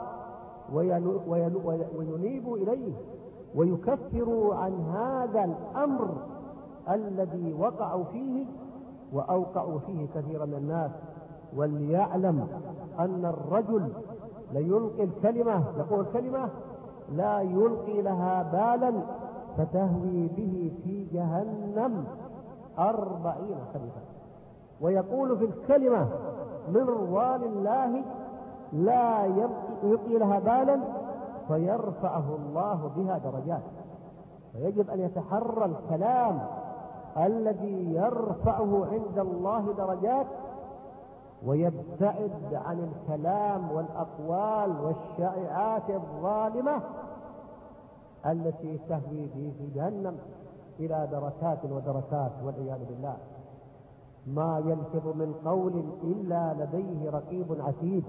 وينيبوا إليه ويكفروا عن هذا الأمر الذي وقعوا فيه وأوقعوا فيه كثيرا من الناس. وليعلم أن الرجل ليلقي الكلمة، يقول الكلمة لا يلقي لها بالا فتهوي به في جهنم أربعين خريفا، ويقول في الكلمة من رضوان الله لا يلقي لها بالا فيرفعه الله بها درجات. فيجب أن يتحرى الكلام الذي يرفعه عند الله درجات، ويبتعد عن الكلام والأقوال والشائعات الظالمة التي تهوي به في جهنم إلى دركات ودركات والعياذ بالله. ما يلفظ من قول إلا لديه رقيب عتيد.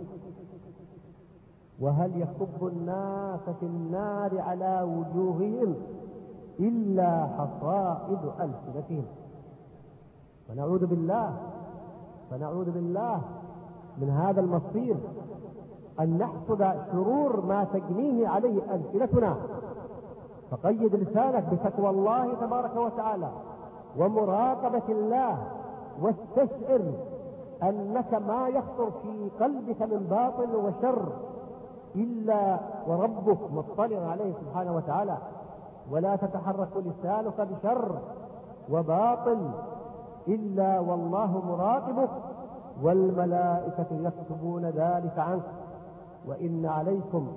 وهل يكب الناس في النار على وجوههم إلا حصائد ألسنتهم. فنعوذ بالله فنعوذ بالله من هذا المصير، أن نحصد شرور ما تجنيه عليه ألسنتنا. فقيد لسانك بتقوى الله تبارك وتعالى ومراقبة الله، واستشعر أنك ما يخطر في قلبك من باطل وشر إلا وربك مطلع عليه سبحانه وتعالى. ولا تتحرك لسانك بشر وباطل إلا والله مراقبك، والملائكة يكتبون ذلك عنك. وإن عليكم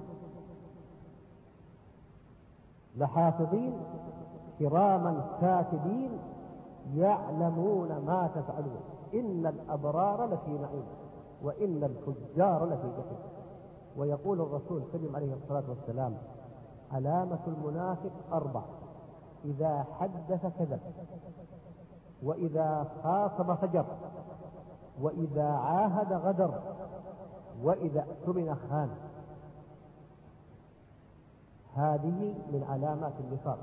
لحافظين كراما كاتبين يعلمون ما تفعلون إن الأبرار لفي نعيم وإن الفجار لفي جحيم. ويقول الرسول الكريم عليه الصلاة والسلام: علامة المنافق أربع: إذا حدث كذب، وإذا خاصم فجر، وإذا عاهد غدر، وإذا اؤتمن خان. هذه من علامات النفاق.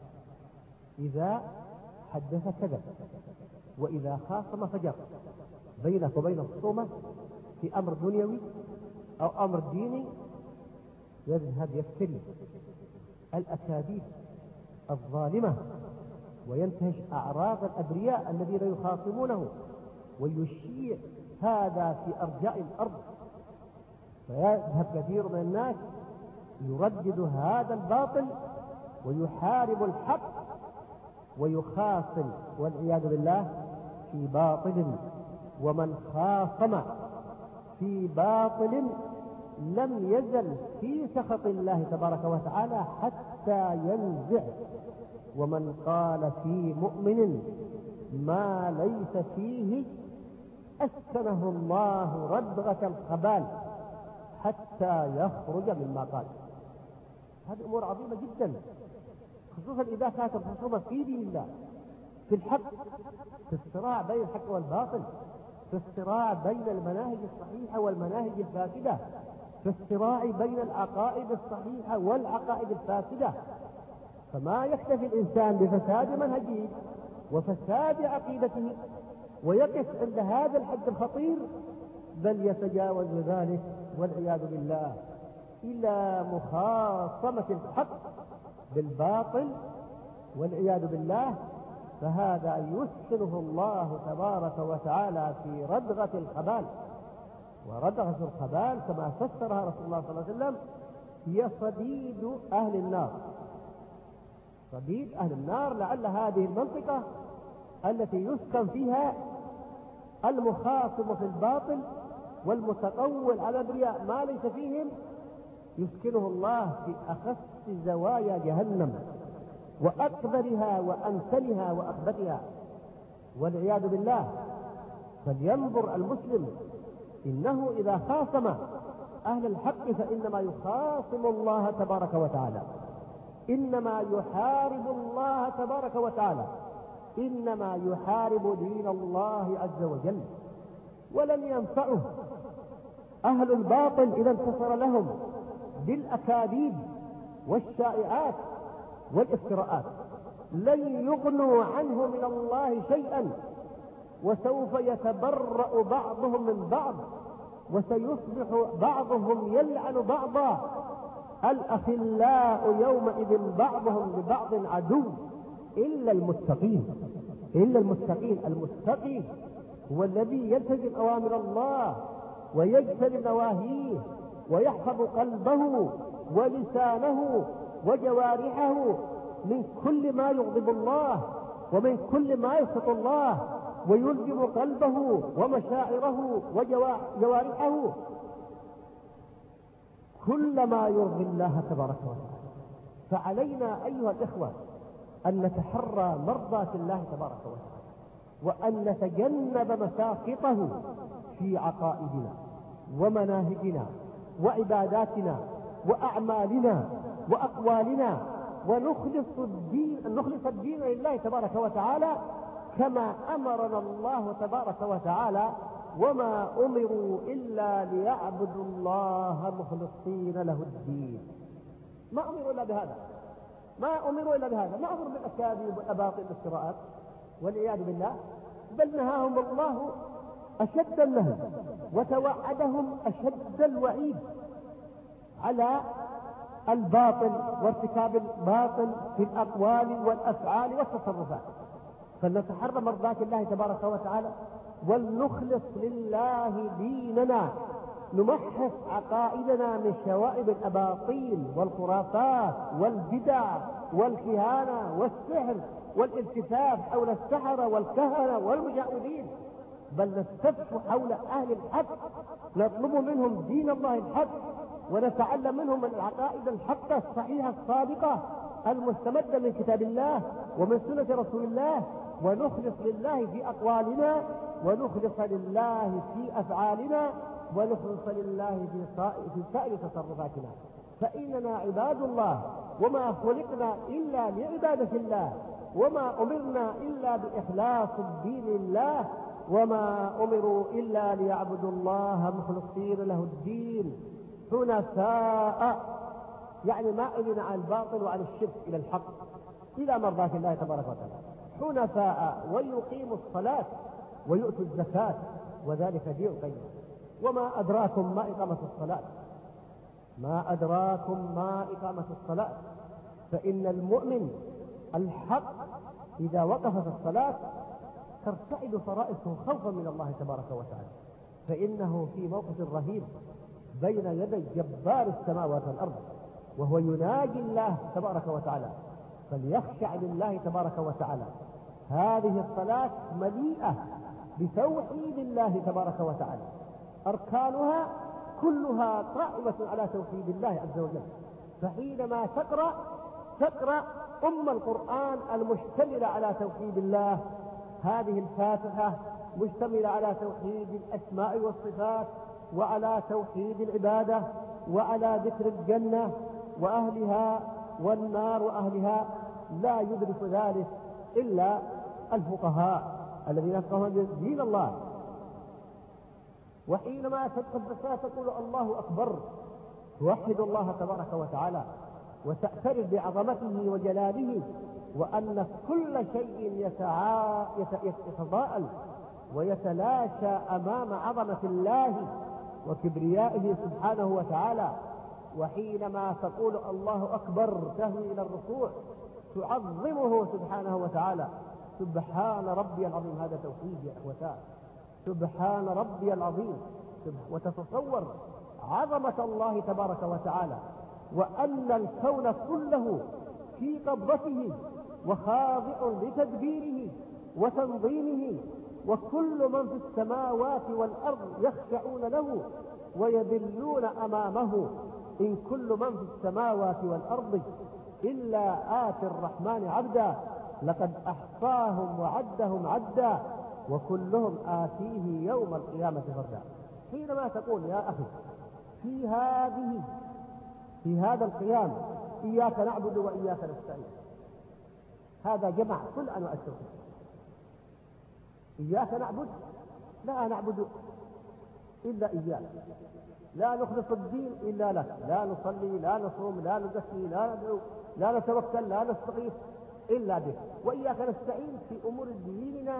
إذا حدث كذب، وإذا خاصم فجر. بينك وبين الخصومة في أمر دنيوي أو أمر ديني يذهب يفتري الأكاذيب الظالمة وينتهش أعراض الأبرياء الذين يخاصمونه، ويشيع هذا في أرجاء الأرض. فيذهب كثير من الناس يردد هذا الباطل ويحارب الحق ويخاصم والعياذ بالله في باطل. ومن خاصم في باطل لم يزل في سخط الله تبارك وتعالى حتى ينزع. ومن قال في مؤمن ما ليس فيه أسكنه الله ردغة الخبال حتى يخرج مما قال. هذه أمور عظيمة جدا، خصوصا إذا كانت الخصومة في دين الله، في الحق، في الصراع بين الحق والباطل، في الصراع بين المناهج الصحيحة والمناهج الفاسدة، في الصراع بين العقائد الصحيحة والعقائد الفاسدة. فما يكتفي الإنسان بفساد منهجه وفساد عقيدته ويقف عند هذا الحد الخطير، بل يتجاوز ذلك والعياذ بالله إلى مخاصمة الحق بالباطل والعياذ بالله. فهذا يسكنه الله تبارك وتعالى في ردغة الخبال. وردغة الخبال كما فسرها رسول الله صلى الله عليه وسلم هي صديد أهل النار. صديد أهل النار لعل هذه المنطقة التي يسكن فيها المخاصم في الباطل والمتقول على الأبرياء ما ليس فيهم، يسكنه الله في أخس زوايا جهنم وأكبرها وأنتنها وأخبثها والعياذ بالله. فلينظر المسلم إنه إذا خاصم أهل الحق فإنما يخاصم الله تبارك وتعالى، إنما يحارب الله تبارك وتعالى، إنما يحارب دين الله عز وجل. ولن ينفعه أهل الباطل إذا انتصر لهم بالأكاذيب والشائعات والافتراءات. لن يغنوا عنه من الله شيئا، وسوف يتبرأ بعضهم من بعض، وسيصبح بعضهم يلعن بعضا. الأخلاء يومئذ بعضهم لبعض عدو إلا المتقين. إلا المتقين. المتقي هو الذي يلتزم أوامر الله ويجتنب نواهيه ويحفظ قلبه ولسانه وجوارحه من كل ما يغضب الله ومن كل ما يسخط الله، ويلزم قلبه ومشاعره وجوارحه كل ما يرضي الله تبارك وتعالى. فعلينا أيها الإخوة أن نتحرى مرضاة الله تبارك وتعالى، وأن نتجنب مساقطه في عقائدنا ومناهجنا وعباداتنا وأعمالنا وأقوالنا، ونخلص الدين, نخلص الدين لله تبارك وتعالى كما أمرنا الله تبارك وتعالى: وما أمروا إلا ليعبدوا الله مخلصين له الدين. ما أمروا إلا بهذا، ما أمروا إلا بهذا، ما أمروا بالأكاذيب والأباطيل والافتراءات والعياذ بالله، بل نهاهم الله أشد النهي وتوعدهم أشد الوعيد على الباطل وارتكاب الباطل في الأقوال والأفعال والتصرفات. فلنتحرى مرضاة الله تبارك وتعالى، ولنخلص لله ديننا، نمحص عقائدنا من شوائب الأباطيل والخرافات والبدع والكهانة والسحر والالتفاف حول السحرة والكهنة والمجاهدين، بل نستفتح حول أهل الحق، نطلب منهم دين الله الحق، ونتعلم منهم من العقائد الحقة الصحيحة الصادقة المستمدة من كتاب الله ومن سنة رسول الله، ونخلص لله في أقوالنا، ونخلص لله في أفعالنا، ونخلص لله في سائر تصرفاتنا. فإننا عباد الله، وما خلقنا إلا لعبادة الله، وما أمرنا إلا بإخلاص الدين لله، وما أمروا إلا ليعبدوا الله مخلصين له الدين حنفاء، يعني مائلين عن الباطل وعن الشرك إلى الحق إلى مرضاة الله تبارك وتعالى، حنفاء، ويقيموا الصلاة ويؤتوا الزكاة، وذلك دين القيم. وما أدراكم ما إقامة الصلاة، ما أدراكم ما إقامة الصلاة، فإن المؤمن الحق إذا وقف في الصلاة ترتعد فرائصه خوفا من الله تبارك وتعالى، فإنه في موقف رهيب بين يدي جبار السماوات والأرض، وهو يناجي الله تبارك وتعالى، فليخشع لله تبارك وتعالى. هذه الصلاة مليئة بتوحيد الله تبارك وتعالى، أركانها كلها قائمة على توحيد الله عز وجل. فحينما تقرأ تقرأ أم القرآن المشتملة على توحيد الله، هذه الفاتحة مشتملة على توحيد الأسماء والصفات، وعلى توحيد العبادة، وعلى ذكر الجنة وأهلها والنار وأهلها. لا يدرك ذلك إلا الفقهاء الذين يفقهون دين الله. وحينما تدخل الزكاة تقول الله أكبر، توحد الله تبارك وتعالى، وتعترف بعظمته وجلاله، وأن كل شيء يتضاءل ويتلاشى أمام عظمة الله وكبريائه سبحانه وتعالى. وحينما تقول الله أكبر تهوي إلى الركوع تعظمه سبحانه وتعالى. سبحان ربي العظيم، هذا توحيد يا أخوتان، سبحان ربي العظيم. وتتصور عظمة الله تبارك وتعالى، وأن الكون كله في قبضته وخاضع لتدبيره وتنظيمه، وكل من في السماوات والأرض يخشعون له ويذلون أمامه. إن كل من في السماوات والأرض إلا آتي الرحمن عبدا، لقد أحصاهم وعدهم عدا، وكلهم آتيه يوم القيامة فردا. حينما تقول يا أخي في هذه في هذا القيام إياك نعبد وإياك نستعين، هذا جمع كل أنواع التوحيد. إياك نعبد، لا نعبد إلا إياك، لا نخلص الدين إلا لك، لا نصلي لا نصوم لا نزكي لا ندعو لا نتوكل لا نستغيث إلا بك، وإياك نستعين في أمور ديننا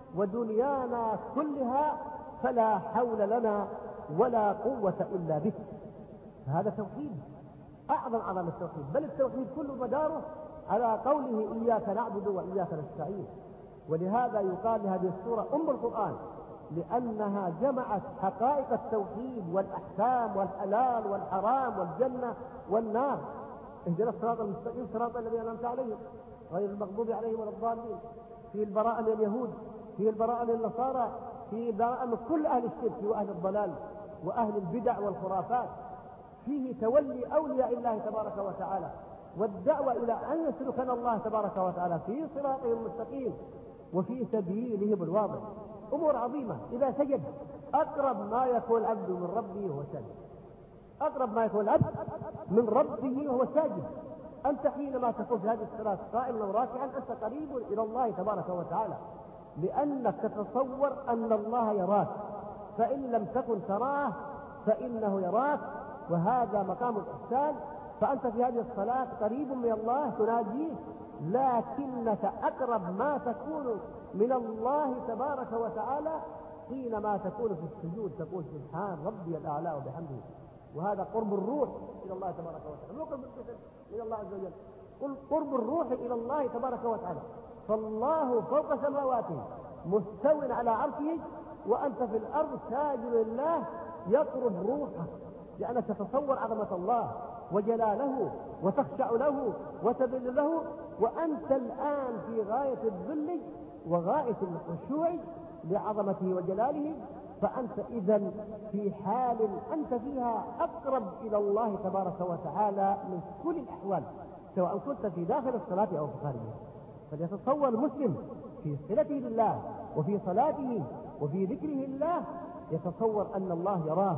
ودنيانا كلها، فلا حول لنا ولا قوة إلا بك. هذا توحيد، أعظم أعظم التوحيد، بل التوحيد كل مداره على قوله إياك نعبد وإياك نستعين. ولهذا يقال لهذه السورة أم القرآن، لأنها جمعت حقائق التوحيد والأحكام والحلال والحرام والجنة والنار. اهدنا الصراط المستقيم صراط الذين أنعمت عليهم غير المغضوب عليهم ولا الضالين. في البراءة من اليهود، في البراءة من النصارى، في البراءة من كل أهل الشرك وأهل الضلال وأهل البدع والخرافات. فيه تولي أولياء الله تبارك وتعالى، والدعوة إلى أن يسلكنا الله تبارك وتعالى في صراطه المستقيم وفي سبيلهم الواضح. أمور عظيمة. إذا سجد أقرب ما يكون العبد من ربه وهو ساجد، أقرب ما يكون العبد من ربه وهو ساجد. أنت حينما تكون في هذه الصلاة قائما وراكعا أنت قريب إلى الله تبارك وتعالى، لأنك تتصور أن الله يراك، فإن لم تكن تراه فإنه يراك، وهذا مقام الإحسان. فأنت في هذه الصلاة قريب من الله تناجيه، لكنك أقرب ما تكون من الله تبارك وتعالى حينما تكون في السجود، تقول سبحان ربي الأعلى وبحمده. وهذا قرب الروح إلى الله تبارك وتعالى، مو قرب الجسد إلى الله عز وجل، قل قرب الروح إلى الله تبارك وتعالى. فالله فوق سماواته مستو على عرشه، وأنت في الأرض ساجد لله يقرب روحك، لأنك تتصور عظمة الله وجلاله وتخشع له وتذل له، وأنت الآن في غاية الذل وغاية الخشوع لعظمته وجلاله. فأنت إذن في حال أنت فيها أقرب إلى الله تبارك وتعالى من كل الأحوال، سواء كنت في داخل الصلاة أو في خارجها. فليتصور المسلم في صلته لله وفي صلاته وفي ذكره الله، يتصور أن الله يراه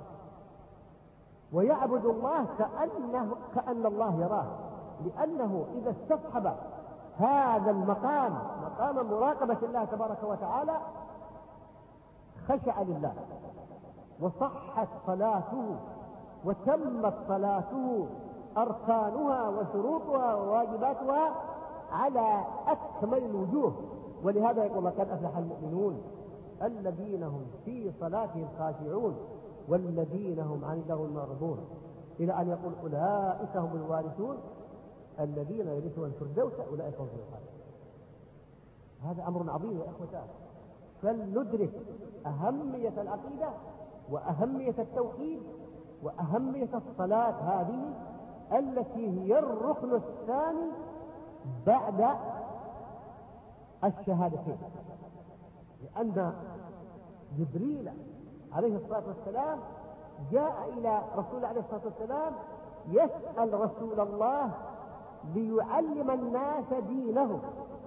ويعبد الله كأنه كأن الله يراه، لأنه إذا استصحب هذا المقام مقام مراقبة الله تبارك وتعالى خشع لله، وصحت صلاته وتمت صلاته أركانها وشروطها وواجباتها على أكمل الوجوه. ولهذا يقول الله قد أفلح المؤمنون الذين هم في صلاتهم خاشعون والذين هم عن اللغو معرضون، إلى أن يقول أولئك هم الوارثون الذين يرثون الفردوس أولئك هم الخالدون. هذا أمر عظيم يا إخوتان، فلندرك أهمية العقيدة وأهمية التوحيد وأهمية الصلاة هذه التي هي الركن الثاني بعد الشهادتين. لأن جبريل عليه الصلاة والسلام جاء إلى رسول عليه الصلاة والسلام يسأل رسول الله ليعلم الناس دينه،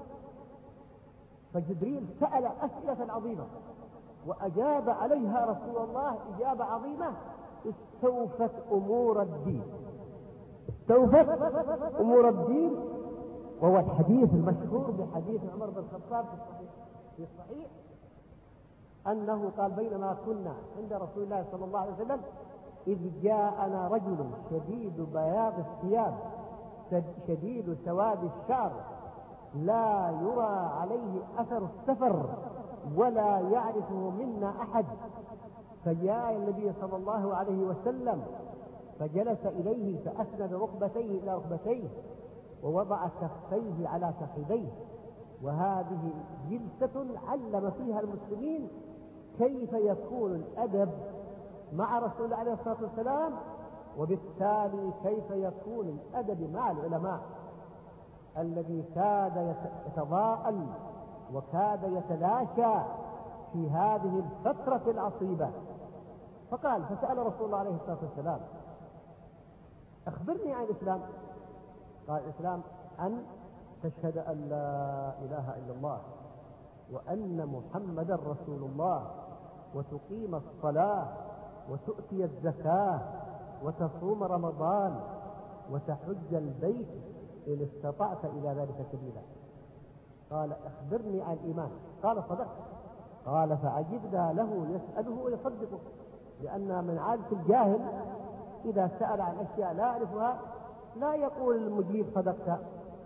فجبريل سأل أسئلة عظيمة وأجاب عليها رسول الله إجابة عظيمة استوفت أمور الدين، استوفت أمور الدين. وهو الحديث المشهور بحديث عمر بن الخطاب في الصحيح أنه قال بينما كنا عند رسول الله صلى الله عليه وسلم إذ جاءنا رجل شديد بياض الثياب شديد سواد الشعر لا يرى عليه أثر السفر ولا يعرفه منا أحد، فجاء النبي صلى الله عليه وسلم فجلس إليه فأسند ركبتيه إلى ركبتيه ووضع كفيه على فخذيه. وهذه جلسة علم فيها المسلمين كيف يكون الأدب مع رسول الله عليه الصلاة والسلام، وبالتالي كيف يكون الأدب مع العلماء الذي كاد يتضاءل وكاد يتلاشى في هذه الفترة العصيبة. فقال فسأل رسول الله عليه الصلاة والسلام أخبرني عن الإسلام. قال الإسلام أن تشهد أن لا إله إلا الله وأن محمدا رسول الله وتقيم الصلاة وتؤتي الزكاة وتصوم رمضان وتحج البيت إن استطعت إلى ذلك سبيلا. قال أخبرني عن الإيمان. قال صدقت. قال فعجبنا له يسأله ويصدقه، لأن من عادة الجاهل إذا سأل عن أشياء لا يعرفها لا يقول المجيب صدقت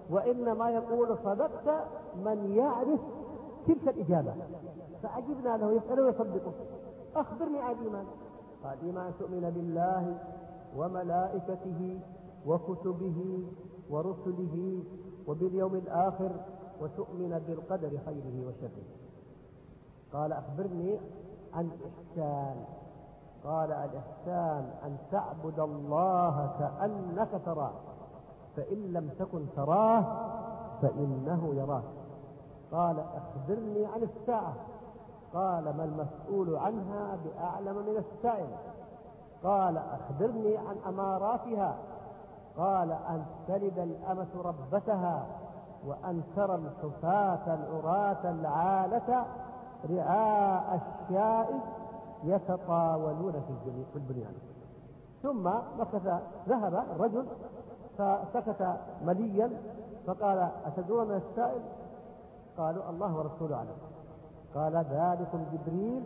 وإنما يقول صدقت من يعرف تلك الإجابة. فعجبنا له يسأله ويصدقه. أخبرني عن الإيمان. قال الإيمان تؤمن بالله وملائكته وكتبه ورسله وباليوم الآخر وتؤمن بالقدر خيره وشره. قال أخبرني عن الإحسان. قال الإحسان أن تعبد الله كأنك تراه فإن لم تكن تراه فإنه يراك. قال أخبرني عن الساعة. قال ما المسؤول عنها بأعلم من السائل. قال أخبرني عن أماراتها. قال أن تلد الأمة ربتها وأن ترى الحفاة العراة العالة رعاء الشاء يتطاولون في البنيان. ثم مكث ذهب الرجل فسكت مليا فقال أتدرون من السائل؟ قالوا الله ورسوله أعلم. قال ذلكم جبريل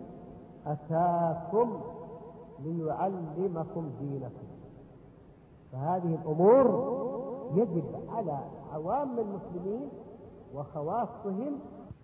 أتاكم ليعلمكم دينكم. فهذه الأمور يجب على عوام المسلمين وخواصهم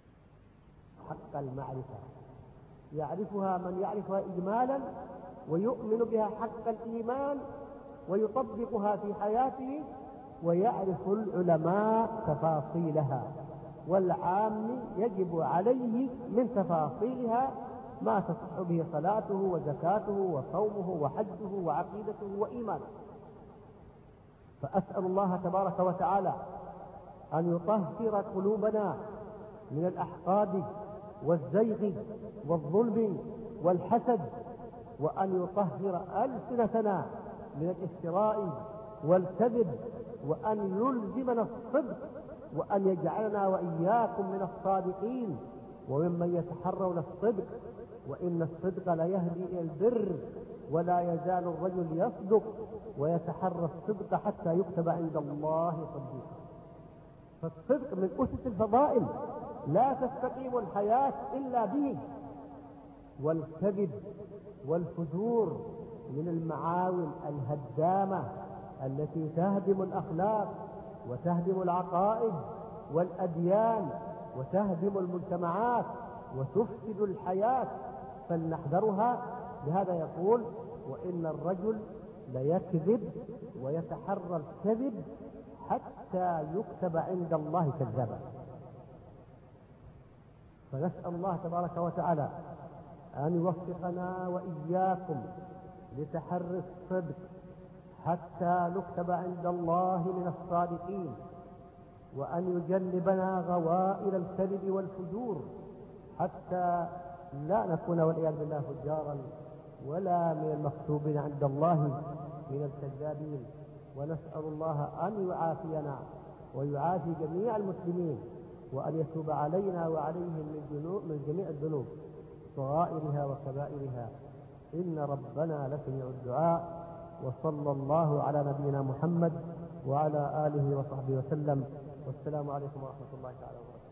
حق المعرفة، يعرفها من يعرفها إجمالا ويؤمن بها حق الإيمان ويطبقها في حياته، ويعرف العلماء تفاصيلها، والعام يجب عليه من تفاصيلها ما تصح به صلاته وزكاته وصومه وحجه وعقيدته وإيمانه. فأسأل الله تبارك وتعالى أن يطهر قلوبنا من الأحقاد والزيغ والظلم والحسد، وأن يطهر ألسنتنا من الافتراء والكذب، وأن يلزمنا الصدق، وأن يجعلنا وإياكم من الصادقين وممن يتحرون الصدق. وإن الصدق لا يهدي إلى البر، ولا يزال الرجل يصدق ويتحرى الصدق حتى يكتب عند الله صديقا. فالصدق من أسس الفضائل، لا تستقيم الحياة إلا به. والكذب والفجور من المعاول الهدامة التي تهدم الأخلاق وتهدم العقائد والأديان وتهدم المجتمعات وتفسد الحياة، فلنحذرها. لهذا يقول وإن الرجل ليكذب ويتحرى الكذب حتى يكتب عند الله كذابا. فنسأل الله تبارك وتعالى أن يوفقنا وإياكم لتحري الصدق حتى نكتب عند الله من الصادقين، وأن يجنبنا غوائل الكذب والفجور حتى لا نكون والعياذ بالله فجارا ولا من المكتوبين عند الله من الكذابين. ونسأل الله أن يعافينا ويعافي جميع المسلمين، وأن يتوب علينا وعليهم من جميع الذنوب صغائرها وكبائرها، إن ربنا لسميع الدعاء. وصلى الله على نبينا محمد وعلى آله وصحبه وسلم، والسلام عليكم ورحمة الله تعالى وبركاته.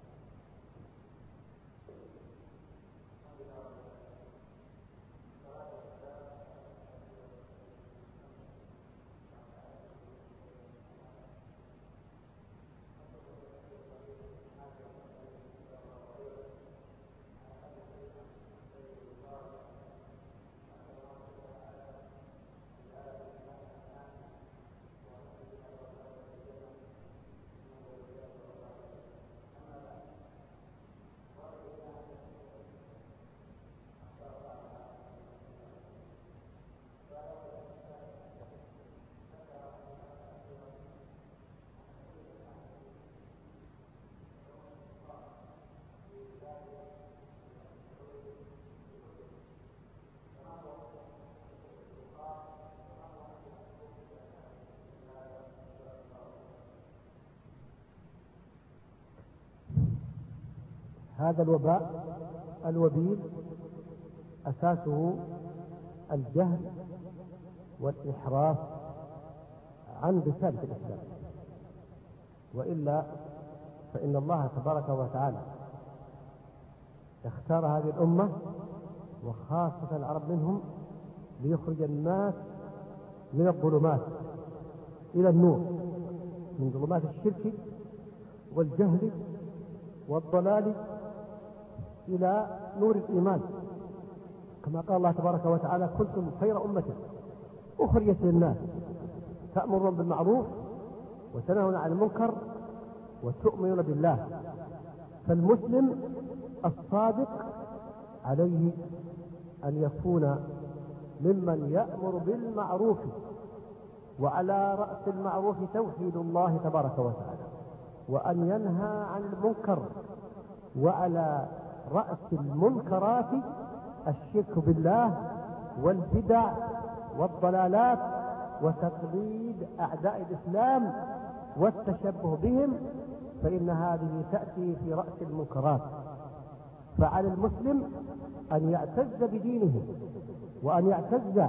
هذا الوباء الوبيل أساسه الجهل والإحراف عن رسالة الإسلام، وإلا فإن الله تبارك وتعالى اختار هذه الأمة وخاصة العرب منهم ليخرج الناس من الظلمات إلى النور، من ظلمات الشرك والجهل والضلال إلى نور الإيمان، كما قال الله تبارك وتعالى: كنتم خير أمة أخرجت للناس تأمرون بالمعروف وتنهون عن المنكر وتؤمنون بالله. فالمسلم الصادق عليه أن يكون ممن يأمر بالمعروف، وعلى رأس المعروف توحيد الله تبارك وتعالى، وأن ينهى عن المنكر، وعلى رأس المنكرات الشرك بالله والبدع والضلالات وتقليد أعداء الإسلام والتشبه بهم، فإن هذه تأتي في رأس المنكرات. فعلى المسلم أن يعتز بدينه، وأن يعتز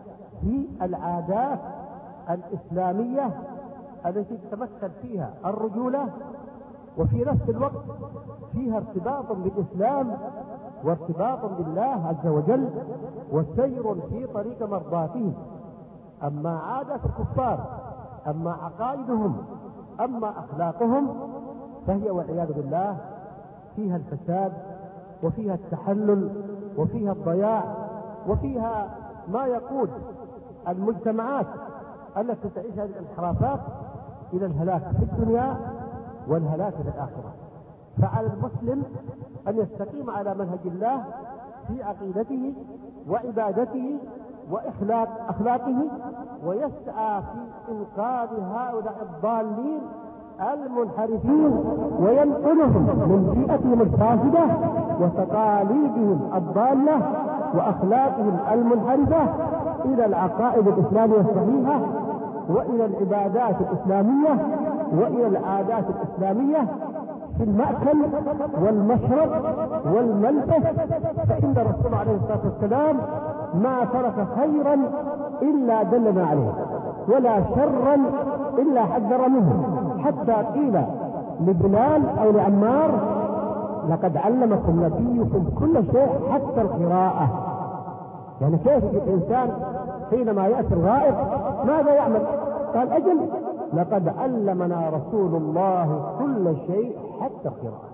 بالعادات الإسلامية التي تتمثل فيها الرجولة، وفي نفس الوقت فيها ارتباط بالإسلام وارتباط بالله عز وجل وسير في طريق مرضاته. أما عادات الكفار، أما عقائدهم، أما أخلاقهم، فهي والعياذ بالله فيها الفساد وفيها التحلل وفيها الضياع وفيها ما يقود المجتمعات التي تعيش هذه الانحرافات إلى الهلاك في الدنيا والهلاك في الآخرة. فعلى المسلم أن يستقيم على منهج الله في عقيدته وعبادته وإخلاق أخلاقه، ويسعى في إنقاذ هؤلاء الضالين المنحرفين وينقلهم من بيئتهم الفاسدة وتقاليدهم الضالة وأخلاقهم المنحرفة إلى العقائد الإسلامية الصحيحة، وإلى العبادات الإسلامية، وإلى العادات الإسلامية في المأكل والمشرب والملبس. فإن الرسول عليه الصلاة والسلام ما ترك خيرا إلا دلنا عليه، ولا شرا إلا حذر منه، حتى قيل لبلال أو لعمار: لقد علمكم نبيكم كل شيء حتى القراءة. يعني كيف الإنسان حينما يأتي الغائب ماذا يعمل؟ قال: أجل، لقد علمنا رسول الله كل شيء حتى القراءة.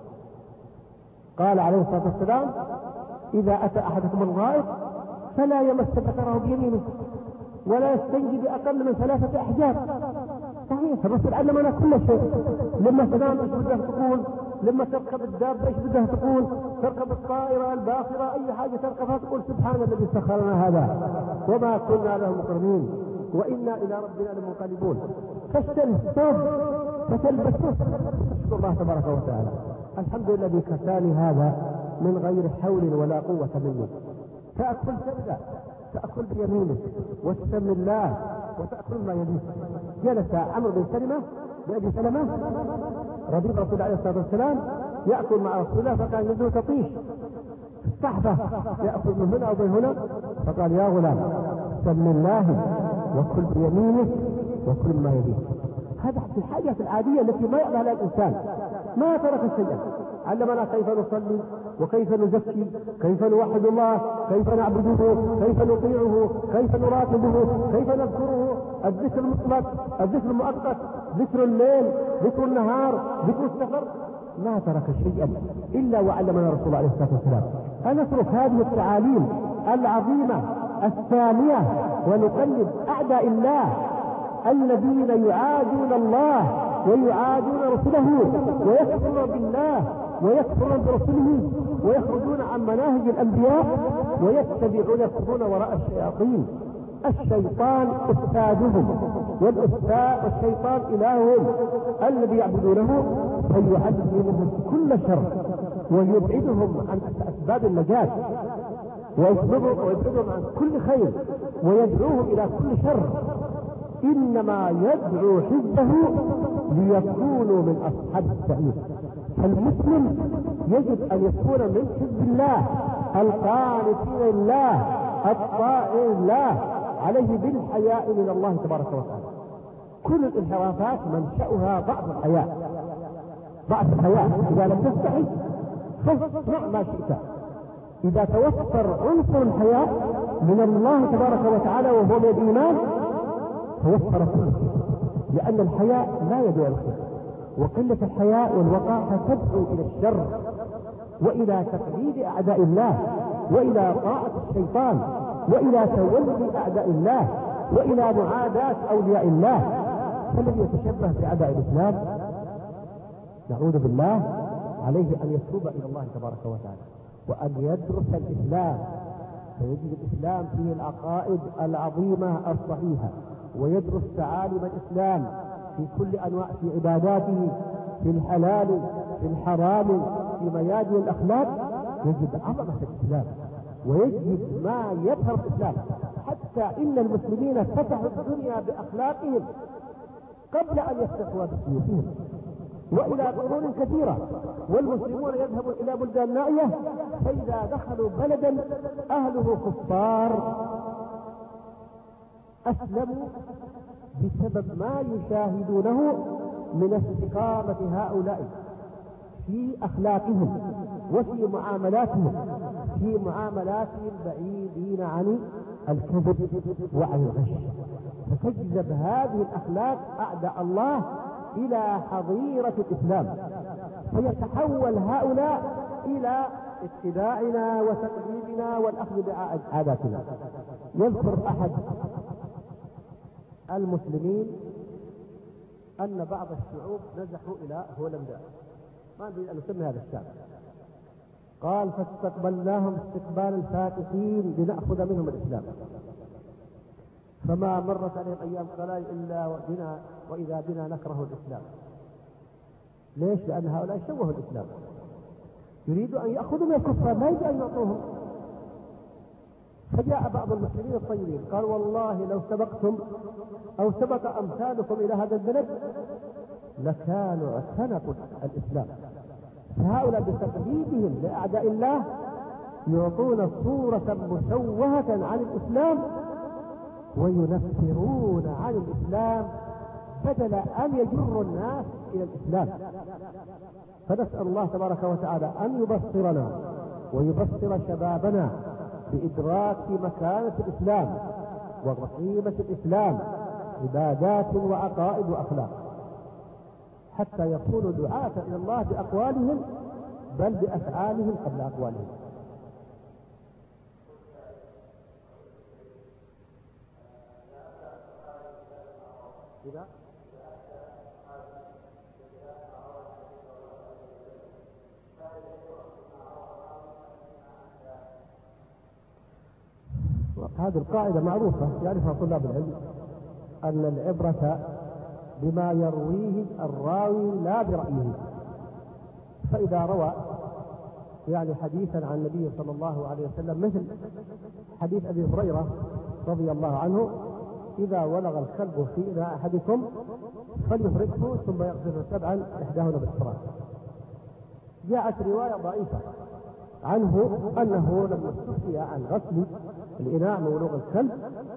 قال عليه الصلاة والسلام: إذا أتى أحدكم الغائب فلا يمس ذكره بيمينه ولا يستنجي بأقل من ثلاثة أحجار. صحيح، الرسول علمنا كل شيء. لما تنام ايش بدها تقول، لما تركب الدابة ايش بدها تقول، تركب الطائرة الباخرة اي حاجة تركبها تقول: سبحان الذي سخر لنا هذا وما كنا له مقرنين وإنا إلى ربنا لمنقلبون. فاشتري الثوب فتلبسه، اشكر الله تبارك وتعالى: الحمد لله الذي كفاني هذا من غير حول ولا قوة مني. تأكل سبدا، تأكل بيمينك وتسمي الله وتأكل ما يليك. جلس عمرو بن سلمة بأبي سلمة رضيف رسول عليه الصلاة والسلام يأكل مع رسول الله، فكان يده تطيش الصحفة، يأكل من هنا أو من هنا، فقال: يا غلام سم الله وكل بيمينك وكل ما يليك. هذا في الحاجات العادية التي ما يعلمها الإنسان، ما ترك شيئا. علمنا كيف نصلي وكيف نزكي، كيف نوحد الله، كيف نعبده، كيف نطيعه، كيف نراقبه، كيف نذكره، الذكر المطلق، الذكر المؤقت، ذكر الليل، ذكر النهار، ذكر السفر. ما ترك شيئا إلا وعلمنا رسول الله عليه الصلاة والسلام. أن نترك هذه التعاليم العظيمة الثانية ونقلد أعداء الله الذين يعادون الله ويعادون رسله ويكفرون بالله ويكفرون برسله ويخرجون عن مناهج الأنبياء ويتبعون يكفرون وراء الشياطين. الشيطان أستاذهم والأستاذ والشيطان إلههم الذي يعبدونه، فيعلمهم كل شر ويبعدهم عن أسباب النجاة ويبعدهم عن كل خير ويدعوهم إلى كل شر. إنما يدعو حزبه ليكونوا من أصحاب السعير. فالمسلم يجب أن يكون من حزب الله القانتين لله الطائعين لله، عليه بالحياء من الله تبارك وتعالى. كل الانحرافات منشأها ضعف الحياء، ضعف الحياء. إذا لم تستحي فاصنع ما شئت. إذا توفر عنصر الحياء من الله تبارك وتعالى وهو من الإيمان توفر كل شيء. لأن الحياء لا يدعو الخير، وقلة الحياء والوقاحة تدعو إلى الشر وإلى تقليد أعداء الله وإلى طاعة الشيطان وإلى تولي أعداء الله وإلى معاداة أولياء الله. فالذي يتشبه بأعداء الإسلام نعوذ بالله عليه أن يتوب إلى الله تبارك وتعالى وأن يدرس الإسلام، فيجد الإسلام فيه العقائد العظيمة الصحيحة، ويدرس تعاليم الإسلام في كل أنواع في عباداته، في الحلال في الحرام في ميادين الأخلاق، يجد عظمة الإسلام ويجد ما يظهر الإسلام. حتى إن المسلمين فتحوا الدنيا بأخلاقهم قبل أن يفتحوها بسيوفهم وإلى قرون كثيرة، والمسلمون يذهبون إلى بلدان نائية فإذا دخلوا بلدا أهله كفار أسلموا بسبب ما يشاهدونه من استقامة هؤلاء في أخلاقهم وفي معاملاتهم في معاملاتهم بعيدين عن الكذب وعن الغش، فتجذب هذه الأخلاق أعداء الله إلى حظيرة الإسلام، فيتحول هؤلاء إلى اتباعنا وتقليدنا والأخذ بعاداتنا. يذكر أحد المسلمين أن بعض الشعوب نزحوا إلى هولندا، ما ندري أن نسمي هذا الشعب، قال فاستقبلناهم استقبال الفاتحين لنأخذ منهم الإسلام، فما مرت عليهم أيام قلائل إلا بنا وإذا بنا نكره الإسلام. ليش؟ لأن هؤلاء شوهوا الإسلام، يريدوا أن يأخذوا من الكفار لا يريدوا أن يعطوهم. فجاء بعض المسلمين الطيبين قال والله لو سبقتم أو سبق أمثالكم إلى هذا البلد لكانوا اعتنقوا الإسلام. فهؤلاء بتقليدهم لأعداء الله يعطون صورة مشوهة عن الإسلام وينفرون عن الإسلام بدل أن يجروا الناس إلى الإسلام. فنسأل الله تبارك وتعالى أن يبصرنا ويبصر شبابنا بإدراك مكانة الإسلام وقيمة الإسلام عبادات وعقائد وأخلاق، حتى يكونوا دعاة إلى الله بأقوالهم بل بأفعالهم قبل أقوالهم. إذا هذه القاعدة معروفة يعرفها طلاب العلم، أن العبرة بما يرويه الراوي لا برأيه. فإذا روى يعني حديثا عن النبي صلى الله عليه وسلم مثل حديث أبي هريرة رضي الله عنه إذا ولغ الكلب في إناء أحدكم فليفرقه ثم يغسله سبعا إحداهن بالتراب. جاءت رواية ضعيفة عنه أنه لما استفتي عن غسل الإناء من ولوغ الكلب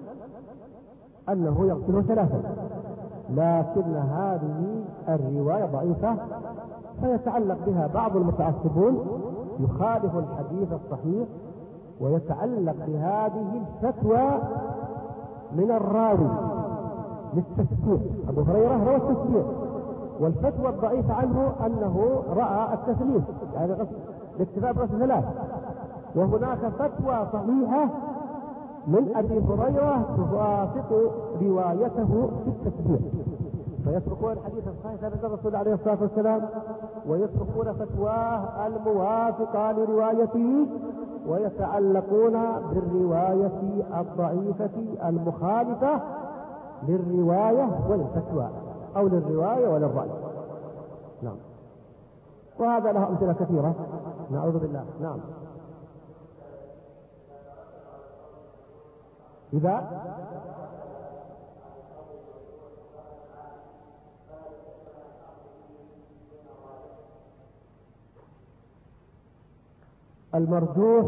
أنه يغسله ثلاثا، لكن هذه الرواية ضعيفة فيتعلق بها بعض المتعصبون يخالف الحديث الصحيح ويتعلق بهذه الفتوى من الراوي للتسبيح. أبو هريرة روى التسبيح، والفتوى الضعيفة عنه أنه رأى التثليث يعني الاكتفاء بغسل ثلاث، وهناك فتوى صحيحة من أبي هريرة توافق روايته في التسبيح، فيتركون الحديث الصحيح عن الرسول عليه الصلاة والسلام ويتركون فتواه الموافقة لروايته ويتعلقون بالرواية الضعيفة المخالفة للرواية وللفتوى أو للرواية وللرأي. نعم، وهذا له أمثلة كثيرة نعوذ بالله. نعم، إذا المرجوح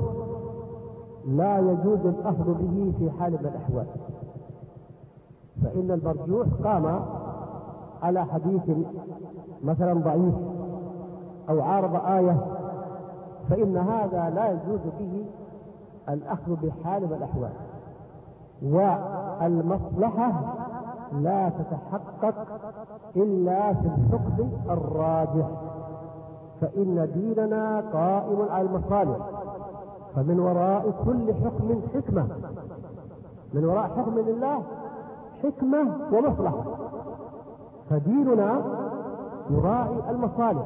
لا يجوز الأخذ به في حال من الأحوال، فإن المرجوح قام على حديث مثلا ضعيف أو عارض آية، فإن هذا لا يجوز به الأخذ بحال من الأحوال. والمصلحة لا تتحقق إلا في الحكم الراجح، فإن ديننا قائم على المصالح، فمن وراء كل حكم حكمة، من وراء حكم الله حكمة ومصلحة، فديننا يراعي المصالح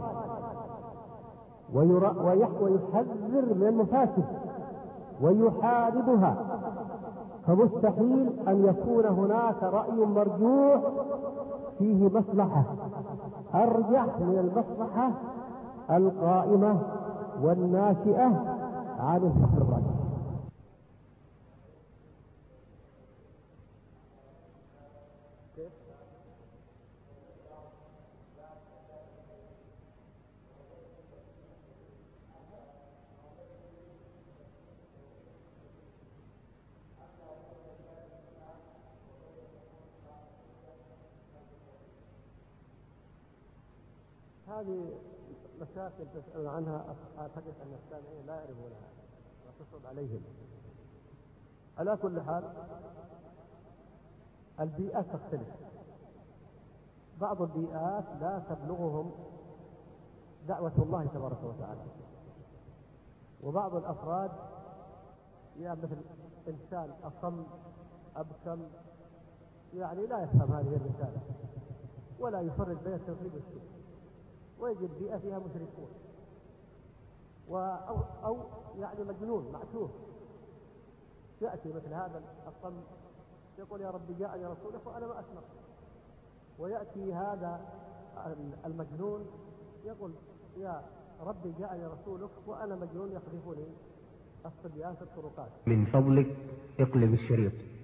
ويحذر من المفاسد ويحاربها، فمستحيل أن يكون هناك رأي مرجوح فيه مصلحة أرجح من المصلحة القائمة والناشئة عن الحكم الراجح. هذه مشاكل تسأل عنها أعتقد أن السامعين لا يعرفونها وتصعب عليهم. على كل حال البيئات تختلف، بعض البيئات لا تبلغهم دعوة الله تبارك وتعالى، وبعض الأفراد يعني مثل إنسان أصم أبكم يعني لا يفهم هذه الرسالة ولا يفرق بين التوحيد والشرك، ويجد بيئة فيها مشركون أو, أو يعني مجنون معتوه، يأتي مثل هذا الصم يقول يا رب جاءني رسولك وأنا ما أسمع، ويأتي هذا المجنون يقول يا رب جاءني رسولك وأنا مجنون يقذفني الصبيان في الطرقات. من فضلك اقلب الشريط.